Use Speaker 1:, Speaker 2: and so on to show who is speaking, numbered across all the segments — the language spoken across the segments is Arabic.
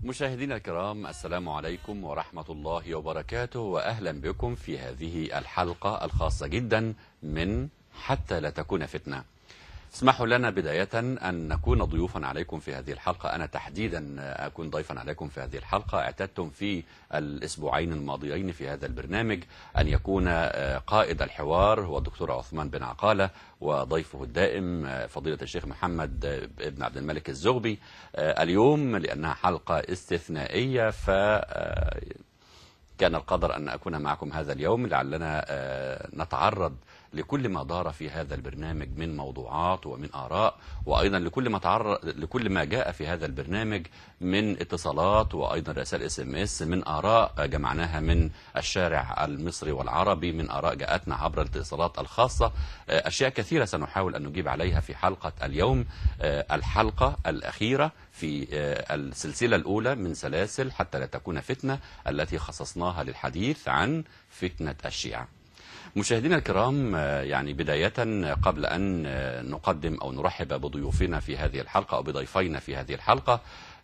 Speaker 1: مشاهدينا الكرام، السلام عليكم ورحمة الله وبركاته، وأهلا بكم في هذه الحلقة الخاصة جدا من حتى لا تكون فتنة. اسمحوا لنا بداية أن نكون ضيوفا عليكم في هذه الحلقة. أنا تحديدا أكون ضيفا عليكم في هذه الحلقة. اعتدتم في الأسبوعين الماضيين في هذا البرنامج أن يكون قائد الحوار هو الدكتور عثمان بن عقالة، وضيفه الدائم فضيلة الشيخ محمد بن عبد الملك الزغبي. اليوم لأنها حلقة استثنائية كان القدر أن أكون معكم هذا اليوم، لعلنا نتعرض لكل ما دار في هذا البرنامج من موضوعات ومن آراء، وأيضا لكل ما جاء في هذا البرنامج من اتصالات، وأيضا رسائل SMS من آراء جمعناها من الشارع المصري والعربي، من آراء جاءتنا عبر الاتصالات الخاصة. أشياء كثيرة سنحاول أن نجيب عليها في حلقة اليوم، الحلقة الأخيرة في السلسلة الأولى من سلاسل حتى لا تكون فتنة، التي خصصناها للحديث عن فتنة الشيعة. مشاهدينا الكرام، يعني بداية قبل أن نقدم أو نرحب بضيوفنا في هذه الحلقة أو بضيفينا في هذه الحلقة،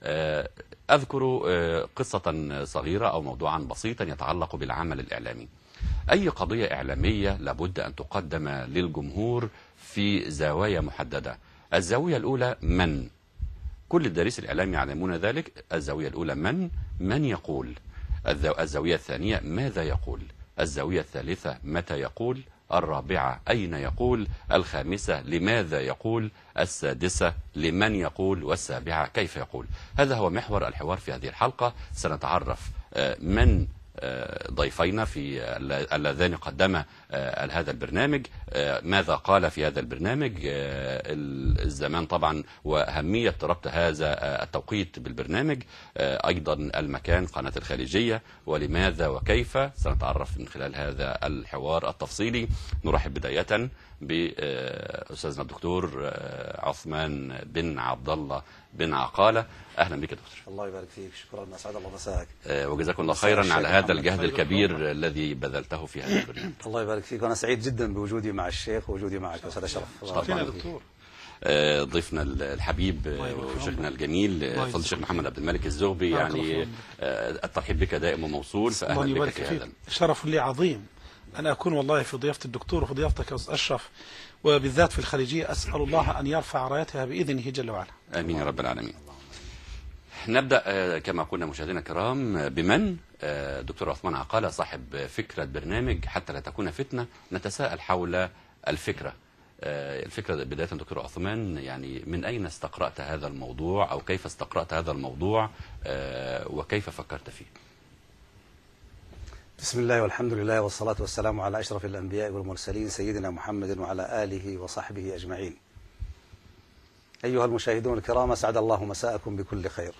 Speaker 1: أذكر قصة صغيرة أو موضوعا بسيطا يتعلق بالعمل الإعلامي. أي قضية إعلامية لابد أن تقدم للجمهور في زوايا محددة. الزاوية الأولى من؟ كل الدارس الإعلام يعلمون ذلك. الزاوية الأولى من يقول. الزاوية الثانية ماذا يقول. الزاوية الثالثة متى يقول. الرابعة أين يقول. الخامسة لماذا يقول. السادسة لمن يقول. والسابعة كيف يقول. هذا هو محور الحوار في هذه الحلقة. سنتعرف من ضيفينا في اللذان قدما هذا البرنامج، ماذا قال في هذا البرنامج، الزمان طبعا وأهمية ربط هذا التوقيت بالبرنامج، أيضا المكان قناة الخليجية، ولماذا وكيف. سنتعرف من خلال هذا الحوار التفصيلي. نرحب بداية بأستاذنا الدكتور عثمان بن عبد الله بن عقالة. أهلا بك دكتور.
Speaker 2: الله يبارك فيك، شكرا، أسعد الله مساك.
Speaker 1: وجزاكم الله خيرا على هذا الجهد الكبير الذي بذلته في هذا البرنامج.
Speaker 2: الله يبارك فيك، وأنا سعيد جدا بوجودي مع الشيخ ووجودي معك، أستاذ أشرف.
Speaker 1: شرفنا دكتور. ضيفنا الحبيب وشيخنا الجميل فضل الشيخ محمد عبد الملك الزغبي، يعني الترحيب بك دائم وموصول، فأهلا بك في هذا.
Speaker 3: شرف لي عظيم أن أكون والله في ضيافة الدكتور وفي ضيافتك يا أستاذ أشرف، وبالذات في الخليجية. أسأل الله أن يرفع رايتها بإذنه جل وعلا.
Speaker 1: آمين يا رب العالمين. نبدأ كما قلنا مشاهدينا الكرام بمن. دكتور عثمان عقالة صاحب فكرة برنامج حتى لا تكون فتنة. نتساءل حول الفكرة. الفكرة بداية دكتور عثمان، يعني من أين استقرأت هذا الموضوع، أو كيف استقرأت هذا الموضوع، وكيف فكرت فيه؟
Speaker 2: بسم الله والحمد لله والصلاة والسلام على أشرف الأنبياء والمرسلين سيدنا محمد وعلى آله وصحبه أجمعين. أيها المشاهدون الكرام، أسعد الله مساءكم بكل خير.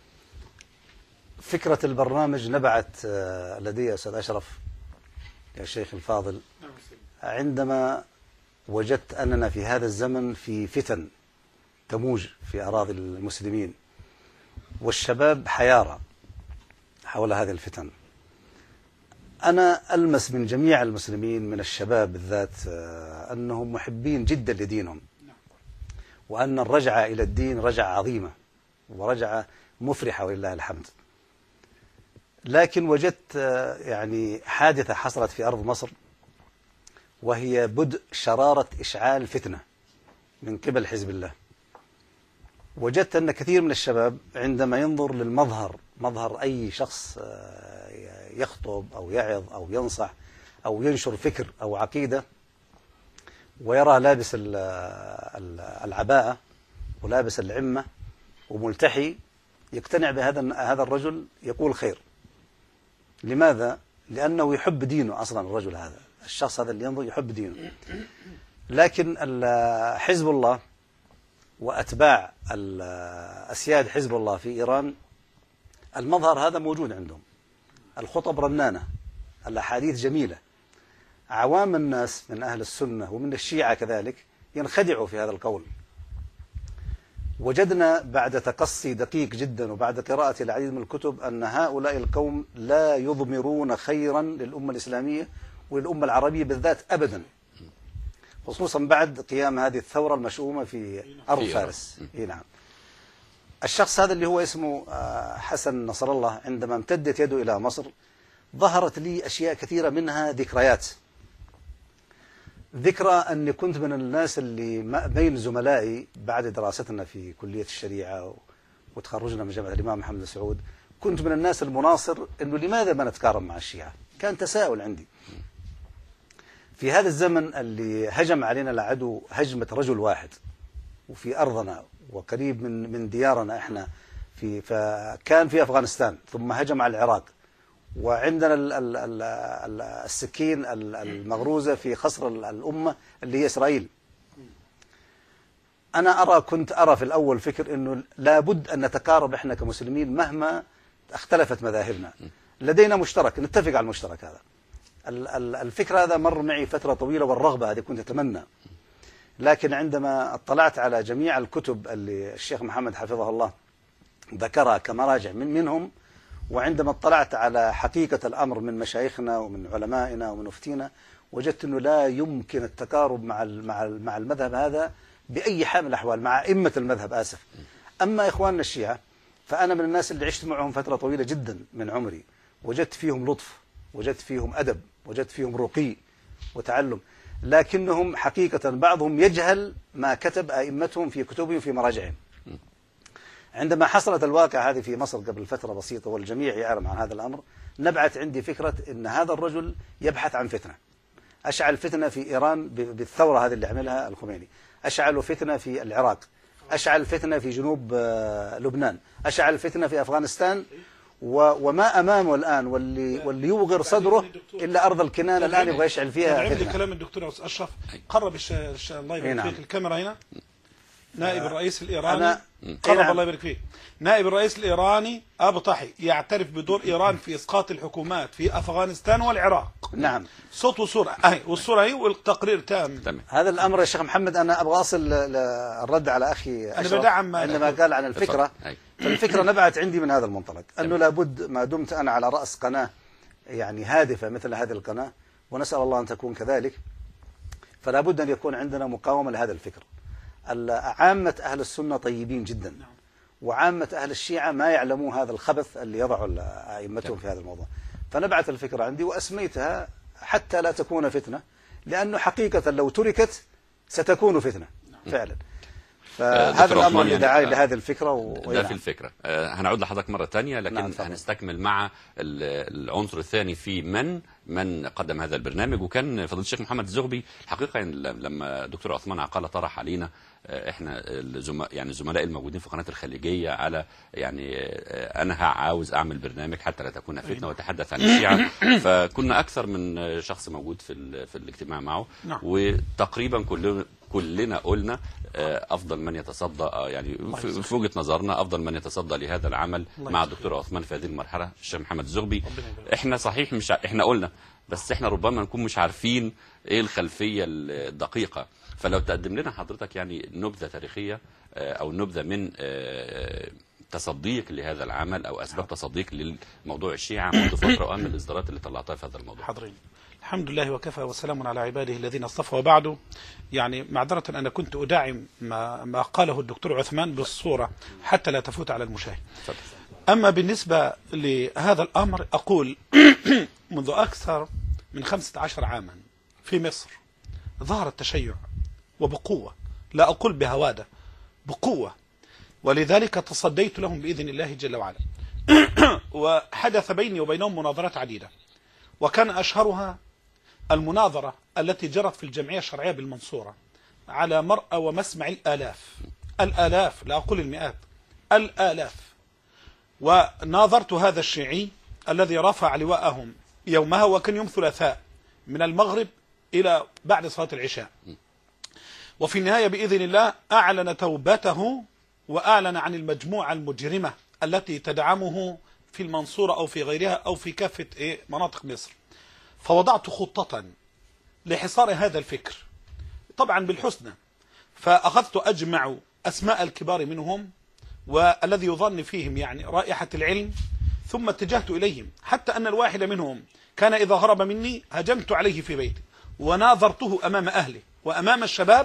Speaker 2: فكرة البرنامج نبعت لدي يا أستاذ أشرف يا شيخ الفاضل عندما وجدت أننا في هذا الزمن في فتن تموج في أراضي المسلمين، والشباب حيارى حول هذه الفتن. أنا ألمس من جميع المسلمين من الشباب بالذات أنهم محبين جدا لدينهم، وأن الرجعة إلى الدين رجعة عظيمة ورجعة مفرحة ولله الحمد. لكن وجدت يعني حادثة حصلت في أرض مصر، وهي بدء شرارة إشعال فتنة من قبل حزب الله. وجدت أن كثير من الشباب عندما ينظر للمظهر، مظهر أي شخص يخطب أو يعظ أو ينصح أو ينشر فكر أو عقيدة، ويرى لابس العباءة ولابس العمة وملتحي، يقتنع هذا الرجل يقول خير. لماذا؟ لأنه يحب دينه أصلا. الرجل هذا، الشخص هذا اللي ينظر يحب دينه. لكن حزب الله وأتباع أسياد حزب الله في إيران المظهر هذا موجود عندهم. الخطب رنانة، الأحاديث جميلة. عوام الناس من أهل السنة ومن الشيعة كذلك ينخدعوا في هذا القول. وجدنا بعد تقصي دقيق جدا وبعد قراءة العديد من الكتب أن هؤلاء القوم لا يضمرون خيرا للأمة الإسلامية وللأمة العربية بالذات أبدا، خصوصا بعد قيام هذه الثورة المشؤومة في أرض فارس. نعم. الشخص هذا اللي هو اسمه حسن نصر الله، عندما امتدت يده إلى مصر ظهرت لي أشياء كثيرة، منها ذكريات. ذكرى أني كنت من الناس اللي بين زملائي بعد دراستنا في كلية الشريعة وتخرجنا من جامعة الإمام محمد سعود، كنت من الناس المناصر أنه لماذا ما نتكارم مع الشيعة. كان تساؤل عندي في هذا الزمن اللي هجم علينا العدو هجمة رجل واحد، وفي أرضنا وقريب من ديارنا إحنا، فكان في أفغانستان، ثم هجم على العراق، وعندنا السكين المغروزة في خصر الأمة اللي هي إسرائيل. أنا كنت أرى في الأول فكر أنه لابد أن نتقارب إحنا كمسلمين مهما اختلفت مذاهبنا، لدينا مشترك، نتفق على المشترك هذا. الفكرة هذا مر معي فترة طويلة، والرغبة هذه كنت أتمنى. لكن عندما اطلعت على جميع الكتب اللي الشيخ محمد حفظه الله ذكرها كمراجع منهم، وعندما اطلعت على حقيقة الأمر من مشايخنا ومن علمائنا ومن مفتينا، وجدت أنه لا يمكن التقارب مع المذهب هذا بأي حال من الأحوال، مع أئمة المذهب آسف. أما إخواننا الشيعة فأنا من الناس اللي عشت معهم فترة طويلة جدا من عمري، وجدت فيهم لطف، وجدت فيهم أدب، وجدت فيهم رقي وتعلم، لكنهم حقيقة بعضهم يجهل ما كتب أئمتهم في كتبهم في مراجعهم. عندما حصلت الواقع هذه في مصر قبل فترة بسيطة والجميع يعلم عن هذا الأمر، نبعت عندي فكرة أن هذا الرجل يبحث عن فتنة. أشعل فتنة في إيران بالثورة هذه اللي عملها الخميني، أشعل فتنة في العراق، أشعل فتنة في جنوب لبنان، أشعل فتنة في أفغانستان، وما أمامه الآن واللي يوغر صدره إلا أرض الكنانة الآن يبغى يشعل فيها فتنة.
Speaker 3: كلام الدكتور أشرف، قرب الله يبارك فيك الكاميرا هنا. نائب الرئيس الإيراني قرب الله يبارك فيك. نائب الرئيس الإيراني أبو طاحي يعترف بدور إيران في إسقاط الحكومات في أفغانستان والعراق.
Speaker 2: نعم،
Speaker 3: صوت وصورة، والصورة هي والتقرير تام.
Speaker 2: هذا الأمر يا شيخ محمد أنا أبغى أصل الرد على أخي
Speaker 3: أنا بدعم
Speaker 2: عندما قال عن الفكرة. فالفكرة نبعت عندي من هذا المنطلق أنه لابد ما دمت أنا على رأس قناة يعني هادفة مثل هذه القناة، ونسأل الله أن تكون كذلك، فلا بد أن يكون عندنا مقاومة لهذا الفكر. عامة أهل السنة طيبين جدا، وعامة أهل الشيعة ما يعلمون هذا الخبث اللي يضعه أئمتهم في هذا الموضوع. فنبعت الفكرة عندي وأسميتها حتى لا تكون فتنة، لأنه حقيقة لو تركت ستكون فتنة فعلا. فهذا الأمر اللي دعاني لهذه الفكرة
Speaker 1: ده في الفكرة. هنعود لحضرتك مرة تانية، لكن نعم هنستكمل مع العنصر الثاني في من قدم هذا البرنامج. وكان فضيلة الشيخ محمد الزغبي حقيقة لما الدكتور عثمان عقالة طرح علينا احنا يعني الزملاء الموجودين في قناة الخليجية على يعني انا عاوز اعمل برنامج حتى لا تكون فتنة وتحدث عن الشيعة، فكنا اكثر من شخص موجود في الاجتماع معه، وتقريبا كلنا قلنا افضل من يتصدى يعني في وجهة نظرنا افضل من يتصدى لهذا العمل مع الدكتور عثمان في هذه المرحلة الشيخ محمد الزغبي. احنا صحيح مش احنا قلنا، بس احنا ربما نكون مش عارفين ايه الخلفية الدقيقة. فلو تقدم لنا حضرتك يعني نبذة تاريخية او نبذة من تصديق لهذا العمل او اسباب تصديق للموضوع الشيعة منذ فترة، واهم الاصدارات اللي طلعتها في هذا الموضوع.
Speaker 3: حاضرين. الحمد لله وكفى وسلام على عباده الذين اصطفى. وبعده يعني معذرة أنا كنت أداعم ما قاله الدكتور عثمان بالصورة حتى لا تفوت على المشاهد. أما بالنسبة لهذا الأمر أقول منذ أكثر من 15 عاما في مصر ظهر التشيع وبقوة، لا أقول بهوادة، بقوة، ولذلك تصديت لهم بإذن الله جل وعلا. وحدث بيني وبينهم مناظرات عديدة، وكان أشهرها المناظرة التي جرت في الجمعية الشرعية بالمنصورة على مرأى ومسمع الآلاف، لا أقول المئات، الآلاف. وناظرت هذا الشيعي الذي رفع لواءهم يومها، وكان يوم ثلاثاء من المغرب إلى بعد صلاة العشاء. وفي النهاية بإذن الله أعلن توبته وأعلن عن المجموعة المجرمة التي تدعمه في المنصورة أو في غيرها أو في كافة مناطق مصر. فوضعت خطة لحصار هذا الفكر طبعا بالحسنى، فأخذت أجمع أسماء الكبار منهم والذي يظن فيهم يعني رائحة العلم، ثم اتجهت إليهم، حتى أن الواحد منهم كان إذا هرب مني هجمت عليه في بيتي وناظرته أمام أهله وأمام الشباب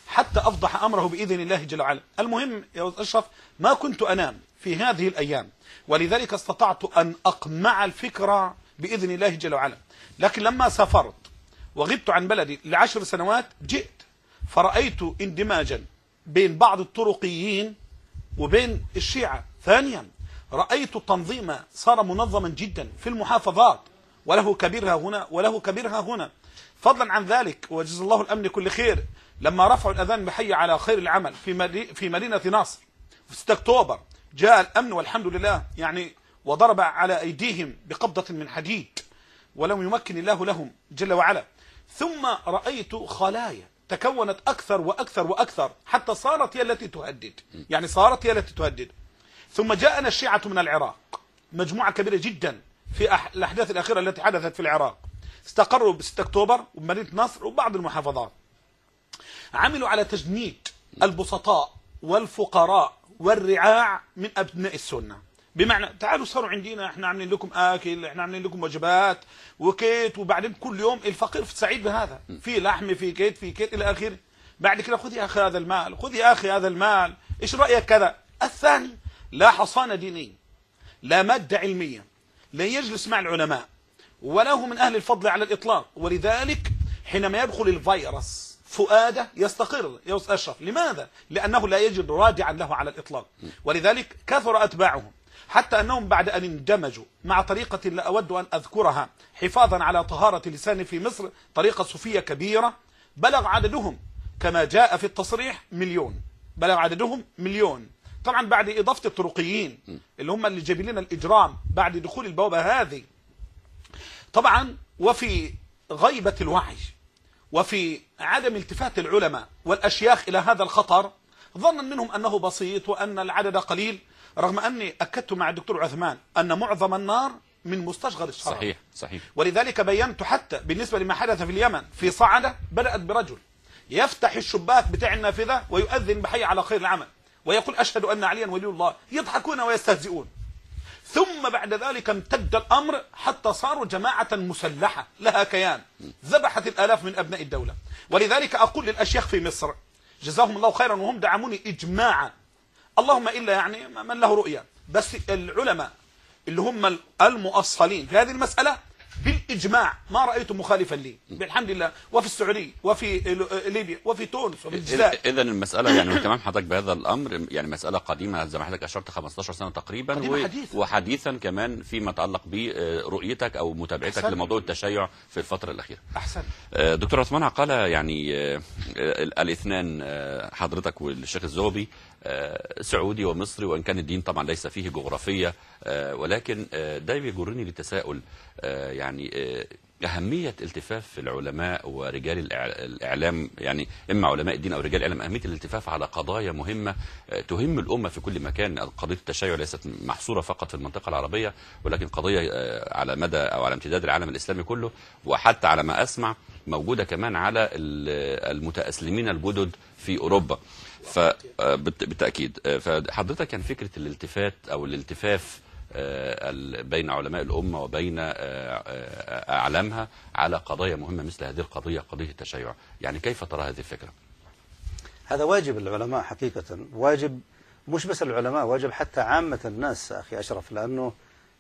Speaker 3: حتى أفضح أمره بإذن الله جل وعلا. المهم يا أستاذ أشرف، ما كنت أنام في هذه الأيام، ولذلك استطعت أن أقمع الفكرة بإذن الله جل وعلا. لكن لما سافرت وغبت عن بلدي ل10 سنوات، جئت فرأيت اندماجا بين بعض الطرقيين وبين الشيعة. ثانيا رأيت تنظيم صار منظما جدا في المحافظات، وله كبيرها هنا وله كبيرها هنا. فضلا عن ذلك، وجزا الله الأمن كل خير، لما رفعوا الأذان بحي على خير العمل في مدينة ناصر في 6 أكتوبر، جاء الأمن والحمد لله يعني وضرب على أيديهم بقبضة من حديد، ولم يمكن الله لهم جل وعلا. ثم رأيت خلايا تكونت أكثر وأكثر وأكثر، حتى صارت هي التي تهدد، يعني صارت هي التي تهدد. ثم جاءنا الشيعة من العراق، مجموعة كبيرة جدا في الأحداث الأخيرة التي حدثت في العراق، استقروا ب6 أكتوبر ومدينة نصر وبعض المحافظات. عملوا على تجنيد البسطاء والفقراء والرعاع من أبناء السنة، بمعنى تعالوا صاروا عندنا، احنا عاملين لكم آكل، احنا عاملين لكم وجبات وكيت، وبعدين كل يوم الفقير سعيد بهذا، في لحم في كيت في كيت إلى آخره. بعد كده خذ يا أخي هذا المال، خذ يا أخي هذا المال، إيش رأيك كذا. الثاني لا حصانة دينية، لا مادة علمية، لا يجلس مع العلماء، ولا هو من أهل الفضل على الإطلاق. ولذلك حينما يدخل الفيروس فؤاده يستقر يا أستاذ أشرف. لماذا؟ لأنه لا يجد رادعا له على الإطلاق. ولذلك كثر أتباعهم، حتى أنهم بعد أن اندمجوا مع طريقة لا أود أن أذكرها حفاظا على طهارة اللسان في مصر، طريقة صوفية كبيرة، بلغ عددهم كما جاء في التصريح 1,000,000، بلغ عددهم 1,000,000. طبعا بعد إضافة الطرقيين اللي هم اللي جايبين لنا الإجرام بعد دخول البوابة هذه طبعا، وفي غيبة الوعي وفي عدم التفات العلماء والأشياخ إلى هذا الخطر، ظنا منهم أنه بسيط وأن العدد قليل، رغم أني أكدت مع الدكتور عثمان أن معظم النار من مستصغر الشرع.
Speaker 1: صحيح صحيح.
Speaker 3: ولذلك بينت حتى بالنسبة لما حدث في اليمن في صعدة، بدأت برجل يفتح الشباك بتاع النافذة ويؤذن بحي على خير العمل ويقول أشهد أن عليا ولي الله، يضحكون ويستهزئون. ثم بعد ذلك امتد الأمر حتى صاروا جماعة مسلحة لها كيان، ذبحت الآلاف من أبناء الدولة. ولذلك أقول للأشياخ في مصر جزاهم الله خيرا، وهم دعموني إجماعا، اللهم إلا يعني من له رؤية، بس العلماء اللي هم المؤصلين في هذه المسألة بالإجماع ما رأيت مخالفا لي بالحمد لله، وفي السعودية وفي ليبيا وفي تونس وفي الجزائر.
Speaker 1: إذا المسألة يعني اهتمام حضرتك بهذا الأمر يعني مسألة قديمة زي ما حضرتك أشرت 15 سنة تقريبا، وحديثا كمان فيما يتعلق برؤيتك أو متابعتك لموضوع التشيع في الفترة الأخيرة.
Speaker 3: أحسن.
Speaker 1: دكتور عثمان عقالة، يعني الاثنان حضرتك والشيخ الزغبي سعودي ومصري، وإن كان الدين طبعا ليس فيه جغرافية، ولكن ده بيجرني للتساؤل يعني أهمية التفاف العلماء ورجال الإعلام، يعني إما علماء الدين أو رجال الإعلام، أهمية الالتفاف على قضايا مهمة تهم الأمة في كل مكان. قضية التشيع ليست محصورة فقط في المنطقة العربية، ولكن قضية على مدى أو على امتداد العالم الإسلامي كله، وحتى على ما أسمع موجودة كمان على المتأسلمين الجدد في أوروبا. فبالتأكيد فحضرتك كان فكرة الالتفات أو الالتفاف بين علماء الأمة وبين أعلامها على قضايا مهمة مثل هذه القضية، قضية التشيع، يعني كيف ترى هذه الفكرة؟
Speaker 2: هذا واجب العلماء حقيقة، واجب مش بس العلماء، واجب حتى عامة الناس أخي أشرف، لأنه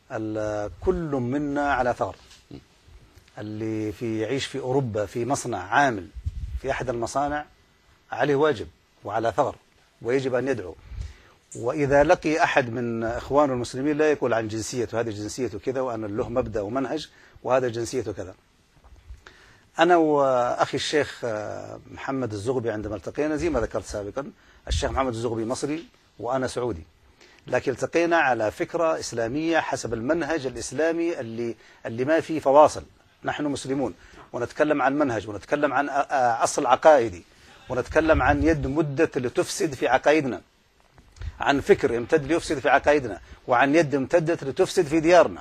Speaker 2: كل منا على ثغر. اللي يعيش في أوروبا في مصنع عامل في أحد المصانع عليه واجب وعلى ثغر، ويجب أن يدعو. وإذا لقي أحد من إخوانه المسلمين لا يقول عن جنسيته هذه جنسيته كذا، وأن له مبدأ ومنهج وهذا جنسيته كذا. أنا وأخي الشيخ محمد الزغبي عندما التقينا زي ما ذكرت سابقا، الشيخ محمد الزغبي مصري وأنا سعودي، لكن التقينا على فكرة إسلامية حسب المنهج الإسلامي اللي ما فيه فواصل. نحن مسلمون ونتكلم عن منهج، ونتكلم عن أصل عقائدي، ونتكلم عن يد مدة اللي تفسد في عقائدنا، عن فكر يمتد ليفسد في عقائدنا، وعن يد امتدت لتفسد في ديارنا.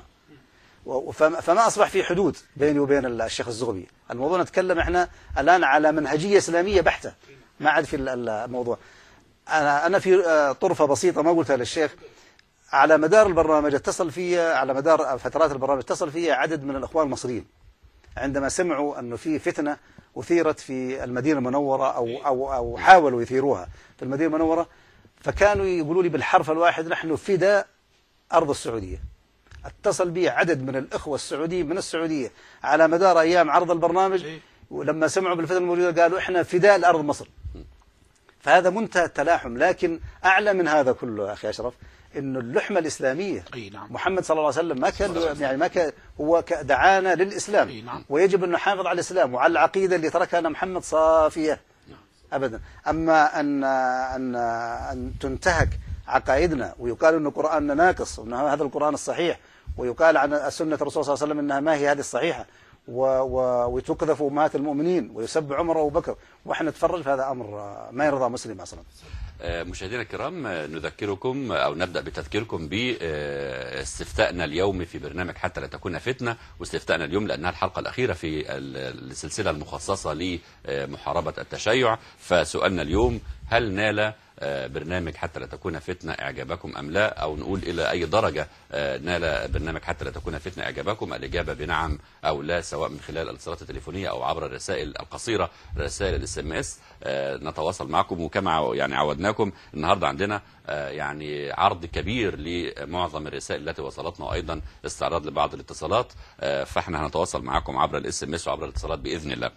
Speaker 2: فما أصبح في حدود بيني وبين الشيخ الزغبي. الموضوع نتكلم احنا الآن على منهجية إسلامية بحتة، ما عاد في الموضوع. أنا في طرفة بسيطة ما قلتها للشيخ، على مدار البرنامج اتصل فيها، على مدار فترات البرنامج اتصل فيها عدد من الأخوان المصريين عندما سمعوا أنه في فتنة أثيرت في المدينة المنورة أو حاولوا يثيروها في المدينة المنورة، فكانوا يقولوا لي بالحرف الواحد نحن فداء أرض السعودية. اتصل بي عدد من الإخوة السعوديين من السعودية على مدار أيام عرض البرنامج، ولما سمعوا بالفتن الموجودة قالوا إحنا فداء لأرض مصر. فهذا منتهى التلاحم. لكن أعلى من هذا كله أخي أشرف إنه اللحمة الإسلامية،
Speaker 3: نعم.
Speaker 2: محمد صلى الله عليه وسلم ما كان يعني ما كان هو دعانا للإسلام،
Speaker 3: نعم.
Speaker 2: ويجب أن نحافظ على الإسلام وعلى العقيدة اللي تركها أن محمد صافية أبدا. أما أن تنتهك عقائدنا ويقال أن قرآننا ناقص وأن هذا القرآن الصحيح، ويقال عن سنة الرسول صلى الله عليه وسلم أنها ما هي هذه الصحيحة، وتقذف أمهات المؤمنين ويسب عمر وأبو بكر وإحنا نتفرج، فهذا أمر ما يرضى مسلم أصلا.
Speaker 1: مشاهدينا الكرام، نذكركم أو نبدأ بتذكيركم باستفتاءنا اليوم في برنامج حتى لا تكون فتنة، واستفتاءنا اليوم لأنها الحلقة الأخيرة في السلسلة المخصصة لمحاربة التشيع. فسؤالنا اليوم: هل نال برنامج حتى لا تكون فتنة إعجابكم أم لا؟ أو نقول إلى أي درجة نال برنامج حتى لا تكون فتنة إعجابكم؟ الإجابة بنعم أو لا، سواء من خلال الاتصالات التليفونية أو عبر الرسائل القصيرة، رسائل SMS. نتواصل معكم، وكما يعني عودناكم النهاردة عندنا يعني عرض كبير لمعظم الرسائل التي وصلتنا، وأيضا استعراض لبعض الاتصالات. فاحنا هنتواصل معكم عبر الSMS وعبر الاتصالات بإذن الله.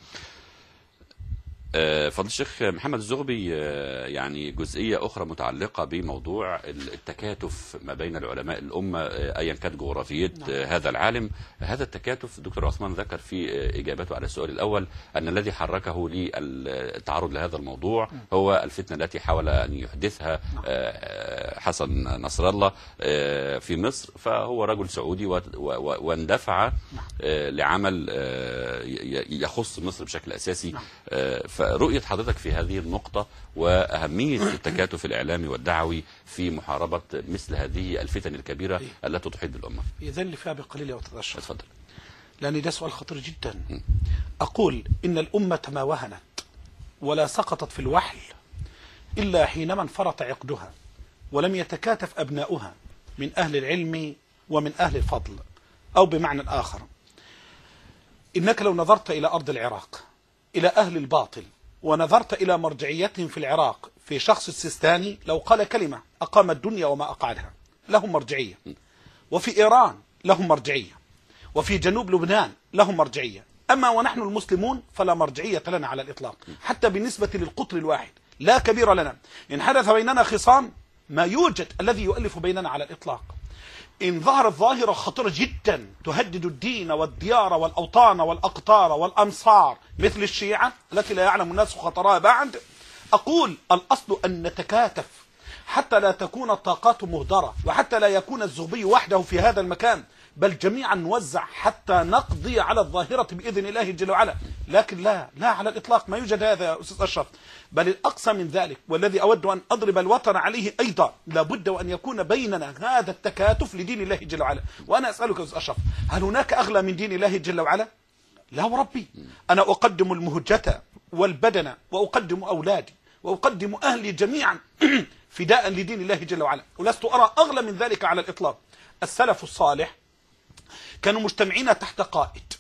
Speaker 1: فضل الشيخ محمد الزغبي، يعني جزئية أخرى متعلقة بموضوع التكاتف ما بين العلماء الأمة أيا كانت جغرافية هذا العالم. هذا التكاتف دكتور عثمان ذكر في إجابته على السؤال الأول أن الذي حركه للتعرض لهذا الموضوع هو الفتنة التي حاول أن يحدثها حسن نصر الله في مصر، فهو رجل سعودي واندفع لعمل يخص مصر بشكل أساسي. فرؤية حضرتك في هذه النقطة وأهمية التكاتف الإعلامي والدعوي في محاربة مثل هذه الفتن الكبيرة التي تحيط بالأمة.
Speaker 3: إذن لي فيها بقليل يا أستاذ أشرف.
Speaker 1: اتفضل.
Speaker 3: لأن ده سؤال خطير جدا. أقول إن الأمة ما وهنت ولا سقطت في الوحل إلا حينما انفرط عقدها ولم يتكاتف أبناؤها من أهل العلم ومن أهل الفضل. أو بمعنى آخر، إنك لو نظرت إلى أرض العراق إلى أهل الباطل ونظرت إلى مرجعيتهم في العراق في شخص السيستاني، لو قال كلمة أقام الدنيا وما أقعدها، لهم مرجعية. وفي إيران لهم مرجعية، وفي جنوب لبنان لهم مرجعية. أما ونحن المسلمون فلا مرجعية لنا على الإطلاق، حتى بالنسبة للقطر الواحد لا كبير لنا. إن حدث بيننا خصام ما يوجد الذي يؤلف بيننا على الإطلاق. إن ظهرت ظاهرة خطيرة جدا تهدد الدين والديار والأوطان والأقطار والأمصار مثل الشيعة التي لا يعلم الناس خطرها بعد، أقول الأصل أن نتكاتف حتى لا تكون الطاقات مهدرة، وحتى لا يكون الزغبي وحده في هذا المكان، بل جميعا نوزع حتى نقضي على الظاهرة بإذن الله جل وعلا. لكن لا على الإطلاق ما يوجد هذا يا أستاذ أشرف، بل الأقصى من ذلك، والذي أود أن أضرب الوتر عليه أيضا، لابد وأن يكون بيننا هذا التكاتف لدين الله جل وعلا. وأنا أسألك يا أستاذ أشرف، هل هناك أغلى من دين الله جل وعلا؟ لا وربي. أنا أقدم المهجة والبدن وأقدم أولادي وأقدم أهلي جميعا فداء لدين الله جل وعلا، ولست أرى أغلى من ذلك على الإطلاق. السلف الصالح كانوا مجتمعين تحت قائد،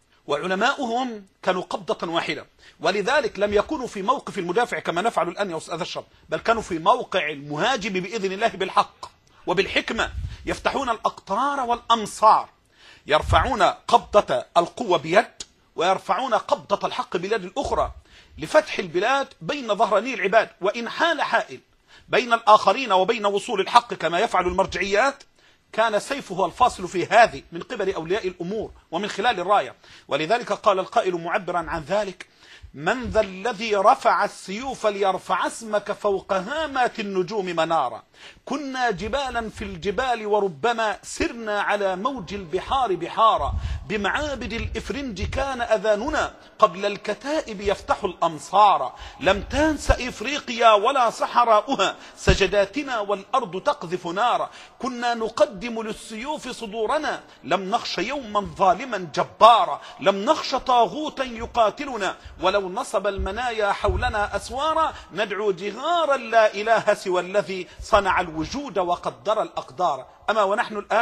Speaker 3: وعلماؤهم كانوا قبضة واحدة، ولذلك لم يكونوا في موقف المدافع كما نفعل الآن يا أستاذ أشرف، بل كانوا في موقع المهاجم بإذن الله بالحق وبالحكمة، يفتحون الأقطار والأمصار، يرفعون قبضة القوة بيد ويرفعون قبضة الحق بيد الأخرى لفتح البلاد بين ظهراني العباد. وإن حال حائل بين الآخرين وبين وصول الحق كما يفعل المرجعيات، كان سيفه الفاصل في هذه من قبل أولياء الأمور ومن خلال الراية. ولذلك قال القائل معبرا عن ذلك: من ذا الذي رفع السيوف ليرفع اسمك فوق هامات النجوم منارا، كنا جبالا في الجبال وربما سرنا على موج البحار بحارا، بمعابد الإفرنج كان أذاننا قبل الكتائب يفتح الأمصار، لم تنس إفريقيا ولا صحراؤها سجداتنا والأرض تقذف نارا، كنا نقدم للسيوف صدورنا لم نخش يوما ظالما جبارا، لم نخش طاغوتا يقاتلنا ولو نصب المنايا حولنا أسوارا، ندعو جهارا لا إله سوى الذي صنع الوجود وقدر الأقدار. أما ونحن الآن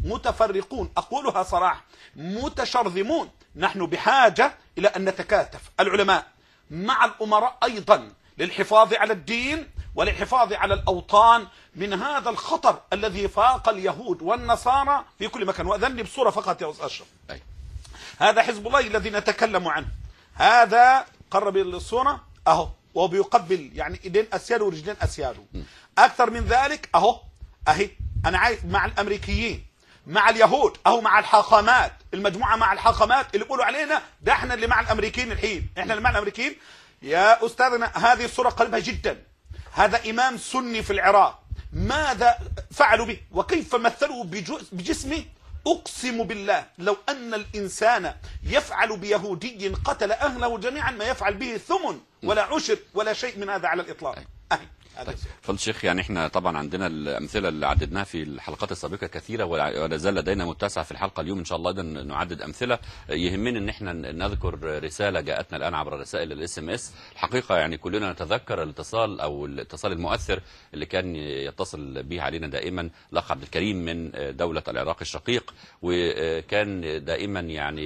Speaker 3: متفرقون، أقولها صراحة، متشرذمون. نحن بحاجة إلى أن نتكاتف العلماء مع الأمراء أيضا للحفاظ على الدين وللحفاظ على الأوطان من هذا الخطر الذي فاق اليهود والنصارى في كل مكان. وأذني بصورة فقط يا أستاذ أشرف، هذا حزب الله الذي نتكلم عنه، هذا قرب الصورة أهو وهو بيقبل يعني إيدين أسياده ورجلين أسياده. أكثر من ذلك أهو أهي أنا عايز مع الأمريكيين مع اليهود أهو مع الحاخامات، المجموعة مع الحاخامات اللي بيقولوا علينا ده احنا اللي مع الأمريكيين الحين، احنا اللي مع الأمريكيين. يا أستاذنا هذه الصورة قريبة جدا، هذا إمام سني في العراق، ماذا فعلوا به وكيف مثلوا بجسمه؟ أقسم بالله لو أن الإنسان يفعل بيهودي قتل أهله جميعا ما يفعل به ثمن ولا عشر ولا شيء من هذا على الإطلاق.
Speaker 1: طيب فضل الشيخ، يعني احنا طبعا عندنا الامثله اللي عددناها في الحلقات السابقه كثيره ولا زال لدينا متسع في الحلقه اليوم ان شاء الله نعدد امثله. يهمني ان احنا نذكر رساله جاءتنا الان عبر رسائل الاس ام اس. الحقيقه يعني كلنا نتذكر الاتصال او الاتصال المؤثر اللي كان يتصل به علينا دائما الاخ عبد الكريم من دوله العراق الشقيق، وكان دائما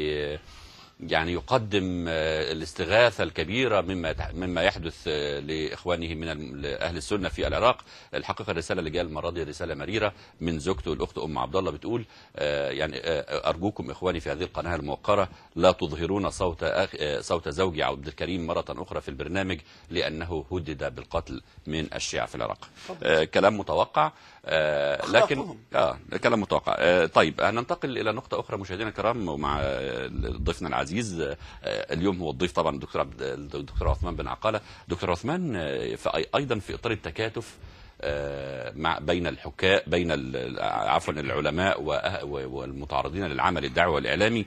Speaker 1: يعني يقدم الاستغاثة الكبيرة مما يحدث لإخوانه من أهل السنة في العراق. الحقيقة الرسالة اللي جاء المرة دي رسالة مريرة من زوجته الأخت أم عبد الله، بتقول يعني أرجوكم إخواني في هذه القناة الموقرة لا تظهرون صوت زوجي عبد الكريم مرة أخرى في البرنامج لأنه هدد بالقتل من الشيعة في العراق. كلام متوقع، لكن كلام متوقع. طيب هننتقل إلى نقطة أخرى مشاهدينا الكرام ومع ضيفنا العزيز. اليوم هو الضيف طبعا الدكتور عثمان بن عقالة. دكتور عثمان، أيضا في إطار التكاتف بين الحكام بين عفوا العلماء والمتعرضين للعمل الدعوي والإعلامي،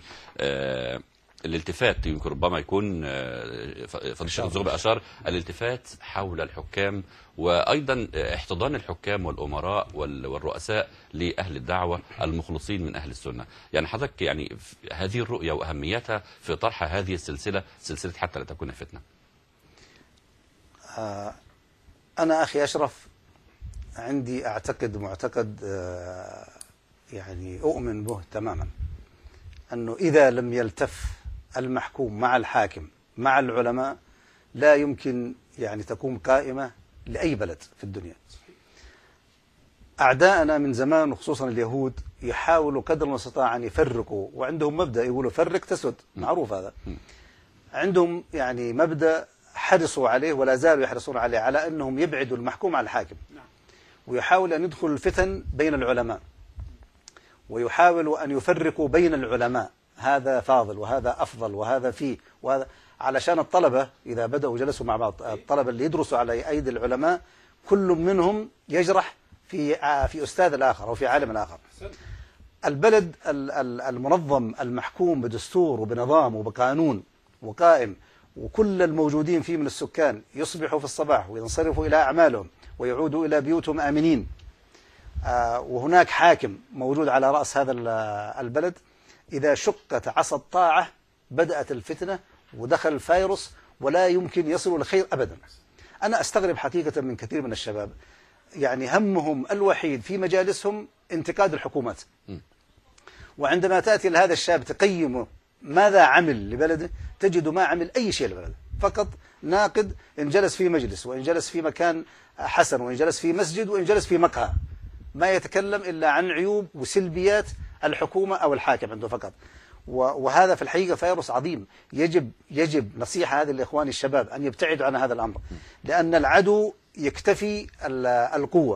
Speaker 1: الالتفات يمكن ربما يكون فضيلة الشيخ الزغبي أشار الالتفات حول الحكام وأيضا احتضان الحكام والأمراء والرؤساء لأهل الدعوة المخلصين من أهل السنة. يعني حضرتك يعني هذه الرؤية وأهميتها في طرح هذه السلسلة، سلسلة حتى لا تكون فتنة.
Speaker 2: أنا أخي أشرف عندي معتقد يعني أؤمن به تماما، أنه إذا لم يلتف المحكوم مع الحاكم مع العلماء لا يمكن يعني تكون قائمة لأي بلد في الدنيا. أعداءنا من زمان وخصوصا اليهود يحاولوا قدر المستطاع أن يفرقوا، وعندهم مبدأ يقولوا فرق تسد، معروف هذا. عندهم يعني مبدأ حرصوا عليه ولا زالوا يحرصون عليه، على أنهم يبعدوا المحكوم عن الحاكم، ويحاول أن يدخل الفتن بين العلماء، ويحاولوا أن يفرقوا بين العلماء، هذا فاضل وهذا أفضل وهذا فيه وهذا، علشان الطلبة إذا بدأوا جلسوا مع بعض، الطلبة اللي يدرسوا على أيدي العلماء كل منهم يجرح في أستاذ الآخر أو في عالم الآخر. البلد المنظم المحكوم بدستور وبنظام وبقانون وقائم، وكل الموجودين فيه من السكان يصبحوا في الصباح وينصرفوا إلى أعمالهم ويعودوا إلى بيوتهم آمنين، وهناك حاكم موجود على رأس هذا البلد، إذا شقت عصا الطاعة بدأت الفتنة ودخل الفيروس ولا يمكن يصلوا لخير أبدا. أنا أستغرب حقيقة من كثير من الشباب، يعني همهم الوحيد في مجالسهم انتقاد الحكومات، وعندما تأتي لهذا الشاب تقيمه ماذا عمل لبلده تجد ما عمل أي شيء لبلده، فقط ناقد إن جلس في مجلس وإن جلس في مكان حسن وإن جلس في مسجد وإن جلس في مقهى، ما يتكلم إلا عن عيوب وسلبيات الحكومة أو الحاكم عنده فقط. وهذا في الحقيقة فيروس عظيم، يجب نصيحة هذه لإخواني الشباب أن يبتعدوا عن هذا الأمر، لأن العدو يكتفي القوة.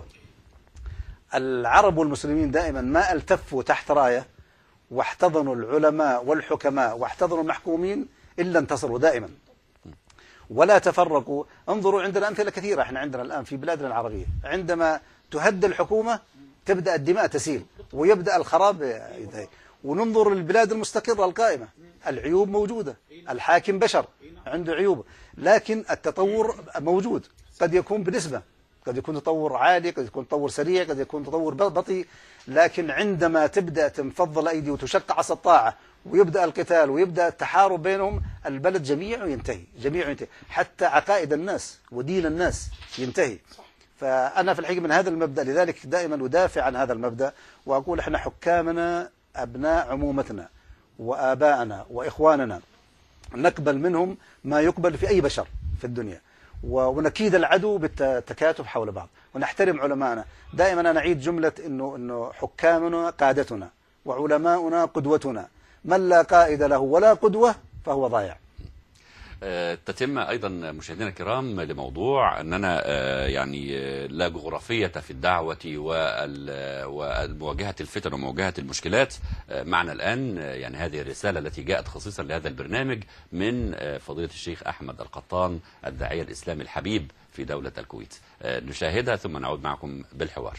Speaker 2: العرب والمسلمين دائما ما التفوا تحت راية واحتضنوا العلماء والحكماء واحتضنوا المحكومين إلا انتصروا دائما ولا تفرقوا. انظروا عندنا أمثلة كثيرة، احنا عندنا الآن في بلادنا العربية عندما تهد الحكومة تبدأ الدماء تسيل ويبدأ الخراب ينتهي. وننظر للبلاد المستقرة القائمة، العيوب موجودة، الحاكم بشر عنده عيوب، لكن التطور موجود، قد يكون بنسبة، قد يكون تطور عالي، قد يكون تطور سريع، قد يكون تطور بطيء، لكن عندما تبدأ تنفض الأيدي وتشق عصا الطاعة ويبدأ القتال ويبدأ التحارب بينهم، البلد جميعه ينتهي، حتى عقائد الناس ودين الناس ينتهي. فأنا في الحقيقة من هذا المبدأ، لذلك دائما أدافع عن هذا المبدأ وأقول إحنا حكامنا أبناء عمومتنا وآباءنا وإخواننا، نقبل منهم ما يقبل في أي بشر في الدنيا، ونكيد العدو بالتكاتف حول بعض، ونحترم علماءنا. دائما أنا أعيد جملة إنه حكامنا قادتنا وعلماؤنا قدوتنا، من لا قائد له ولا قدوة فهو ضايع.
Speaker 1: تتم أيضا مشاهدينا الكرام لموضوع أننا يعني لا جغرافية في الدعوة ومواجهة الفتن ومواجهة المشكلات. معنا الآن يعني هذه الرسالة التي جاءت خصيصا لهذا البرنامج من فضيلة الشيخ أحمد القطان، الداعية الإسلامي الحبيب في دولة الكويت. نشاهدها ثم نعود معكم بالحوار.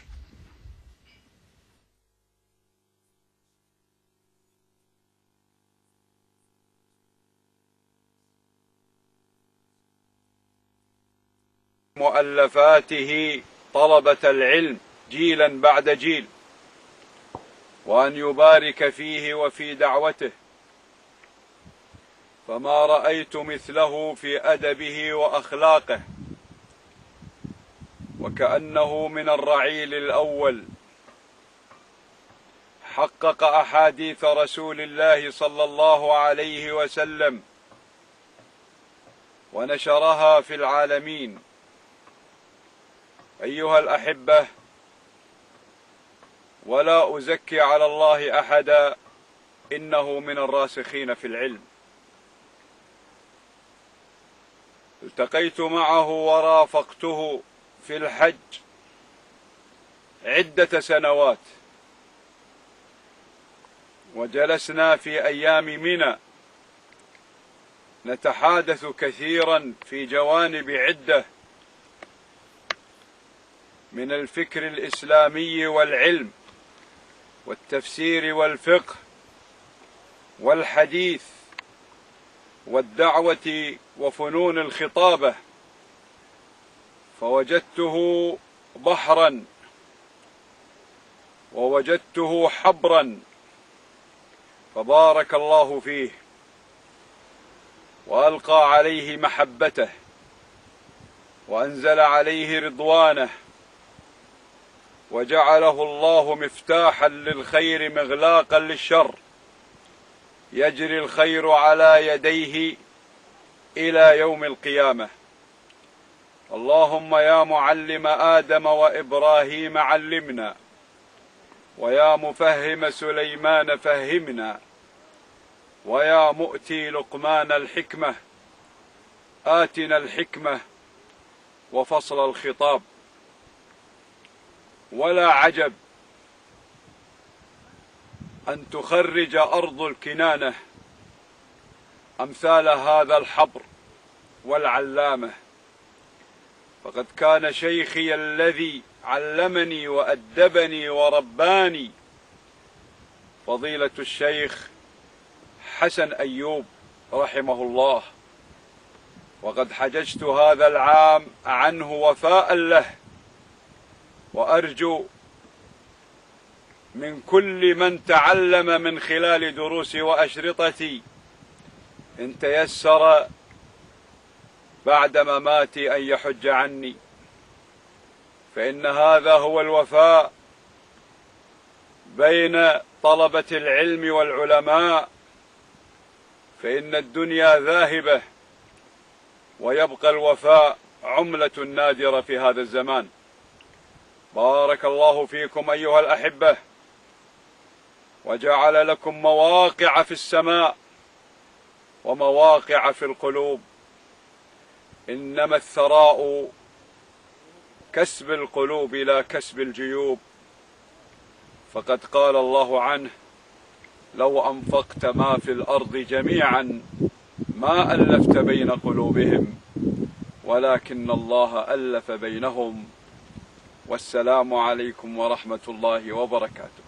Speaker 4: مؤلفاته طلبة العلم جيلا بعد جيل، وأن يبارك فيه وفي دعوته، فما رأيت مثله في أدبه وأخلاقه، وكأنه من الرعيل الأول. حقق أحاديث رسول الله صلى الله عليه وسلم ونشرها في العالمين. أيها الأحبة، ولا أزكي على الله أحدا، إنه من الراسخين في العلم. التقيت معه ورافقته في الحج عدة سنوات، وجلسنا في أيام منى نتحادث كثيرا في جوانب عدة من الفكر الإسلامي والعلم والتفسير والفقه والحديث والدعوة وفنون الخطابة، فوجدته بحرا ووجدته حبرا، فبارك الله فيه وألقى عليه محبته وأنزل عليه رضوانه، وجعله الله مفتاحا للخير مغلاقا للشر، يجري الخير على يديه إلى يوم القيامة. اللهم يا معلم آدم وإبراهيم علمنا، ويا مفهم سليمان فهمنا، ويا مؤتي لقمان الحكمة آتنا الحكمة وفصل الخطاب. ولا عجب أن تخرج أرض الكنانة أمثال هذا الحبر والعلامة، فقد كان شيخي الذي علمني وأدبني ورباني فضيلة الشيخ حسن أيوب رحمه الله، وقد حججت هذا العام عنه وفاء له، وأرجو من كل من تعلم من خلال دروسي وأشرطتي إن تيسر بعد مماتي أن يحج عني، فإن هذا هو الوفاء بين طلبة العلم والعلماء، فإن الدنيا ذاهبة ويبقى الوفاء عملة نادرة في هذا الزمان. بارك الله فيكم أيها الأحبة، وجعل لكم مواقع في السماء ومواقع في القلوب. إنما الثراء كسب القلوب لا كسب الجيوب، فقد قال الله عنه: لو أنفقت ما في الأرض جميعا ما ألفت بين قلوبهم ولكن الله ألف بينهم. والسلام عليكم ورحمة الله وبركاته.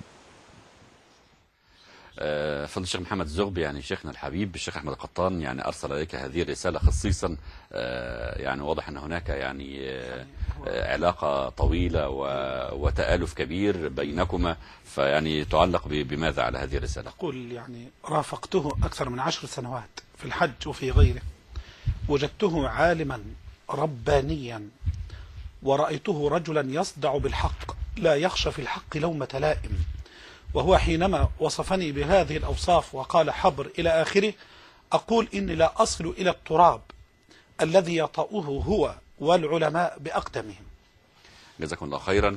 Speaker 1: فضل الشيخ محمد الزغبي، يعني شيخنا الحبيب الشيخ أحمد القطان يعني أرسل إليك هذه الرسالة خصيصا، يعني واضح أن هناك يعني علاقة طويلة وتآلف كبير بينكما، فيعني تعلق بماذا على هذه الرسالة؟
Speaker 3: أقول يعني رافقته أكثر من 10 سنوات في الحج وفي غيره، وجدته عالما ربانيا ورأيته رجلا يصدع بالحق لا يخشى في الحق لومة لائم، وهو حينما وصفني بهذه الأوصاف وقال حبر إلى آخره أقول إني لا أصل إلى التراب الذي يطأه هو والعلماء بأقدمهم.
Speaker 1: جزاكم الله خيرا.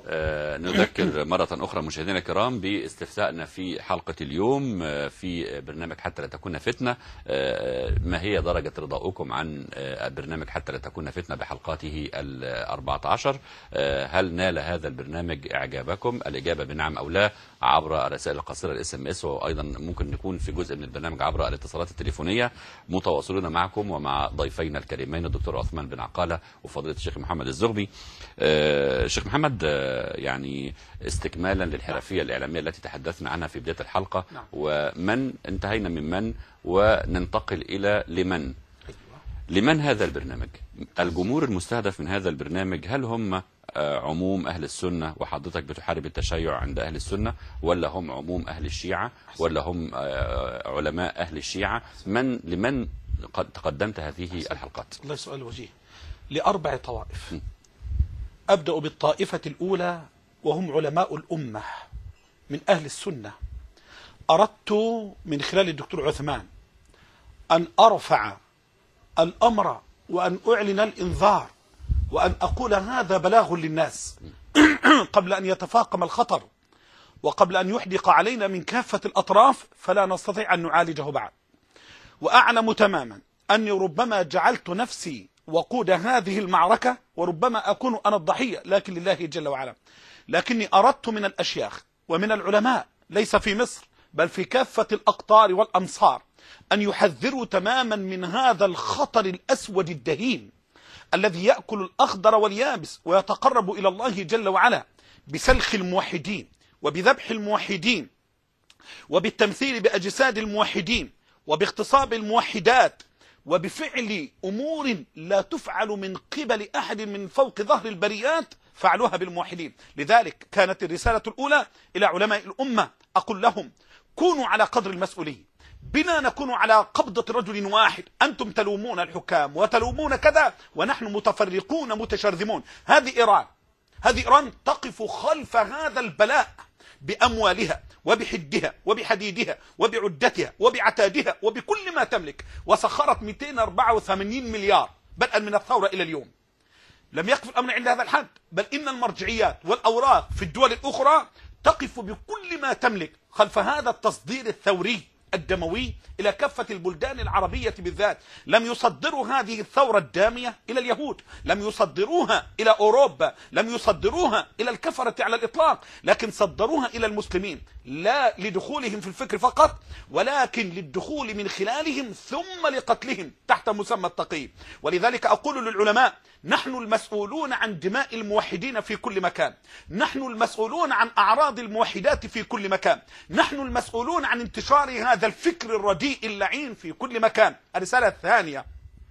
Speaker 1: نذكر مرة أخرى مشاهدينا الكرام باستفتائنا في حلقة اليوم في برنامج حتى لا تكون فتنة. ما هي درجة رضاؤكم عن برنامج حتى لا تكون فتنة بحلقاته 14؟ هل نال هذا البرنامج إعجابكم؟ الإجابة بنعم أو لا عبر الرسائل القصيرة SMS، وأيضا ممكن نكون في جزء من البرنامج عبر الاتصالات التليفونية. متواصلون معكم ومع ضيفينا الكريمين الدكتور عثمان بن عقالة وفضيلة الشيخ محمد الزغبي. شيخ محمد، يعني استكمالا للحرفية الإعلامية التي تحدثنا عنها في بداية الحلقة، ومن انتهينا من وننتقل إلى لمن هذا البرنامج؟ الجمهور المستهدف من هذا البرنامج هل هم عموم أهل السنة وحضرتك بتحارب التشيع عند أهل السنة، ولا هم عموم أهل الشيعة، ولا هم علماء أهل الشيعة؟ لمن قد تقدمت هذه الحلقات؟
Speaker 3: الله سؤال وجيه. ل4 طوائف. أبدأ بالطائفة الأولى وهم علماء الأمة من أهل السنة. أردت من خلال الدكتور عثمان أن أرفع الأمر وأن أعلن الإنذار وأن أقول هذا بلاغ للناس قبل أن يتفاقم الخطر وقبل أن يحدق علينا من كافة الأطراف فلا نستطيع أن نعالجه بعد. وأعلم تماما أني ربما جعلت نفسي وقود هذه المعركة وربما أكون أنا الضحية، لكن لله جل وعلا. لكني أردت من الأشياخ ومن العلماء ليس في مصر بل في كافة الأقطار والأمصار أن يحذروا تماما من هذا الخطر الأسود الدهين الذي يأكل الأخضر واليابس ويتقرب إلى الله جل وعلا بسلخ الموحدين وبذبح الموحدين وبالتمثيل بأجساد الموحدين وباغتصاب الموحدات وبفعل أمور لا تفعل من قبل أحد من فوق ظهر البريات فعلوها بالموحدين. لذلك كانت الرسالة الأولى إلى علماء الأمة أقول لهم كونوا على قدر المسؤولية، بنا نكون على قبضة رجل واحد. أنتم تلومون الحكام وتلومون كذا ونحن متفرقون متشرذمون. هذه إيران تقف خلف هذا البلاء بأموالها وبحدها وبحديدها وبعدتها وبعتادها وبكل ما تملك، وسخرت 284 مليار بدءا من الثورة إلى اليوم. لم يقف الأمر عند هذا الحد، بل إن المرجعيات والأوراق في الدول الأخرى تقف بكل ما تملك خلف هذا التصدير الثوري الدموي إلى كافة البلدان العربية بالذات. لم يصدروا هذه الثورة الدامية إلى اليهود، لم يصدروها إلى أوروبا، لم يصدروها إلى الكفرة على الإطلاق، لكن صدروها إلى المسلمين، لا لدخولهم في الفكر فقط ولكن للدخول من خلالهم ثم لقتلهم تحت مسمى التقي. ولذلك أقول للعلماء نحن المسؤولون عن دماء الموحدين في كل مكان، نحن المسؤولون عن أعراض الموحدات في كل مكان، نحن المسؤولون عن انتشار هذا الفكر الرديء اللعين في كل مكان. الرسالة الثانية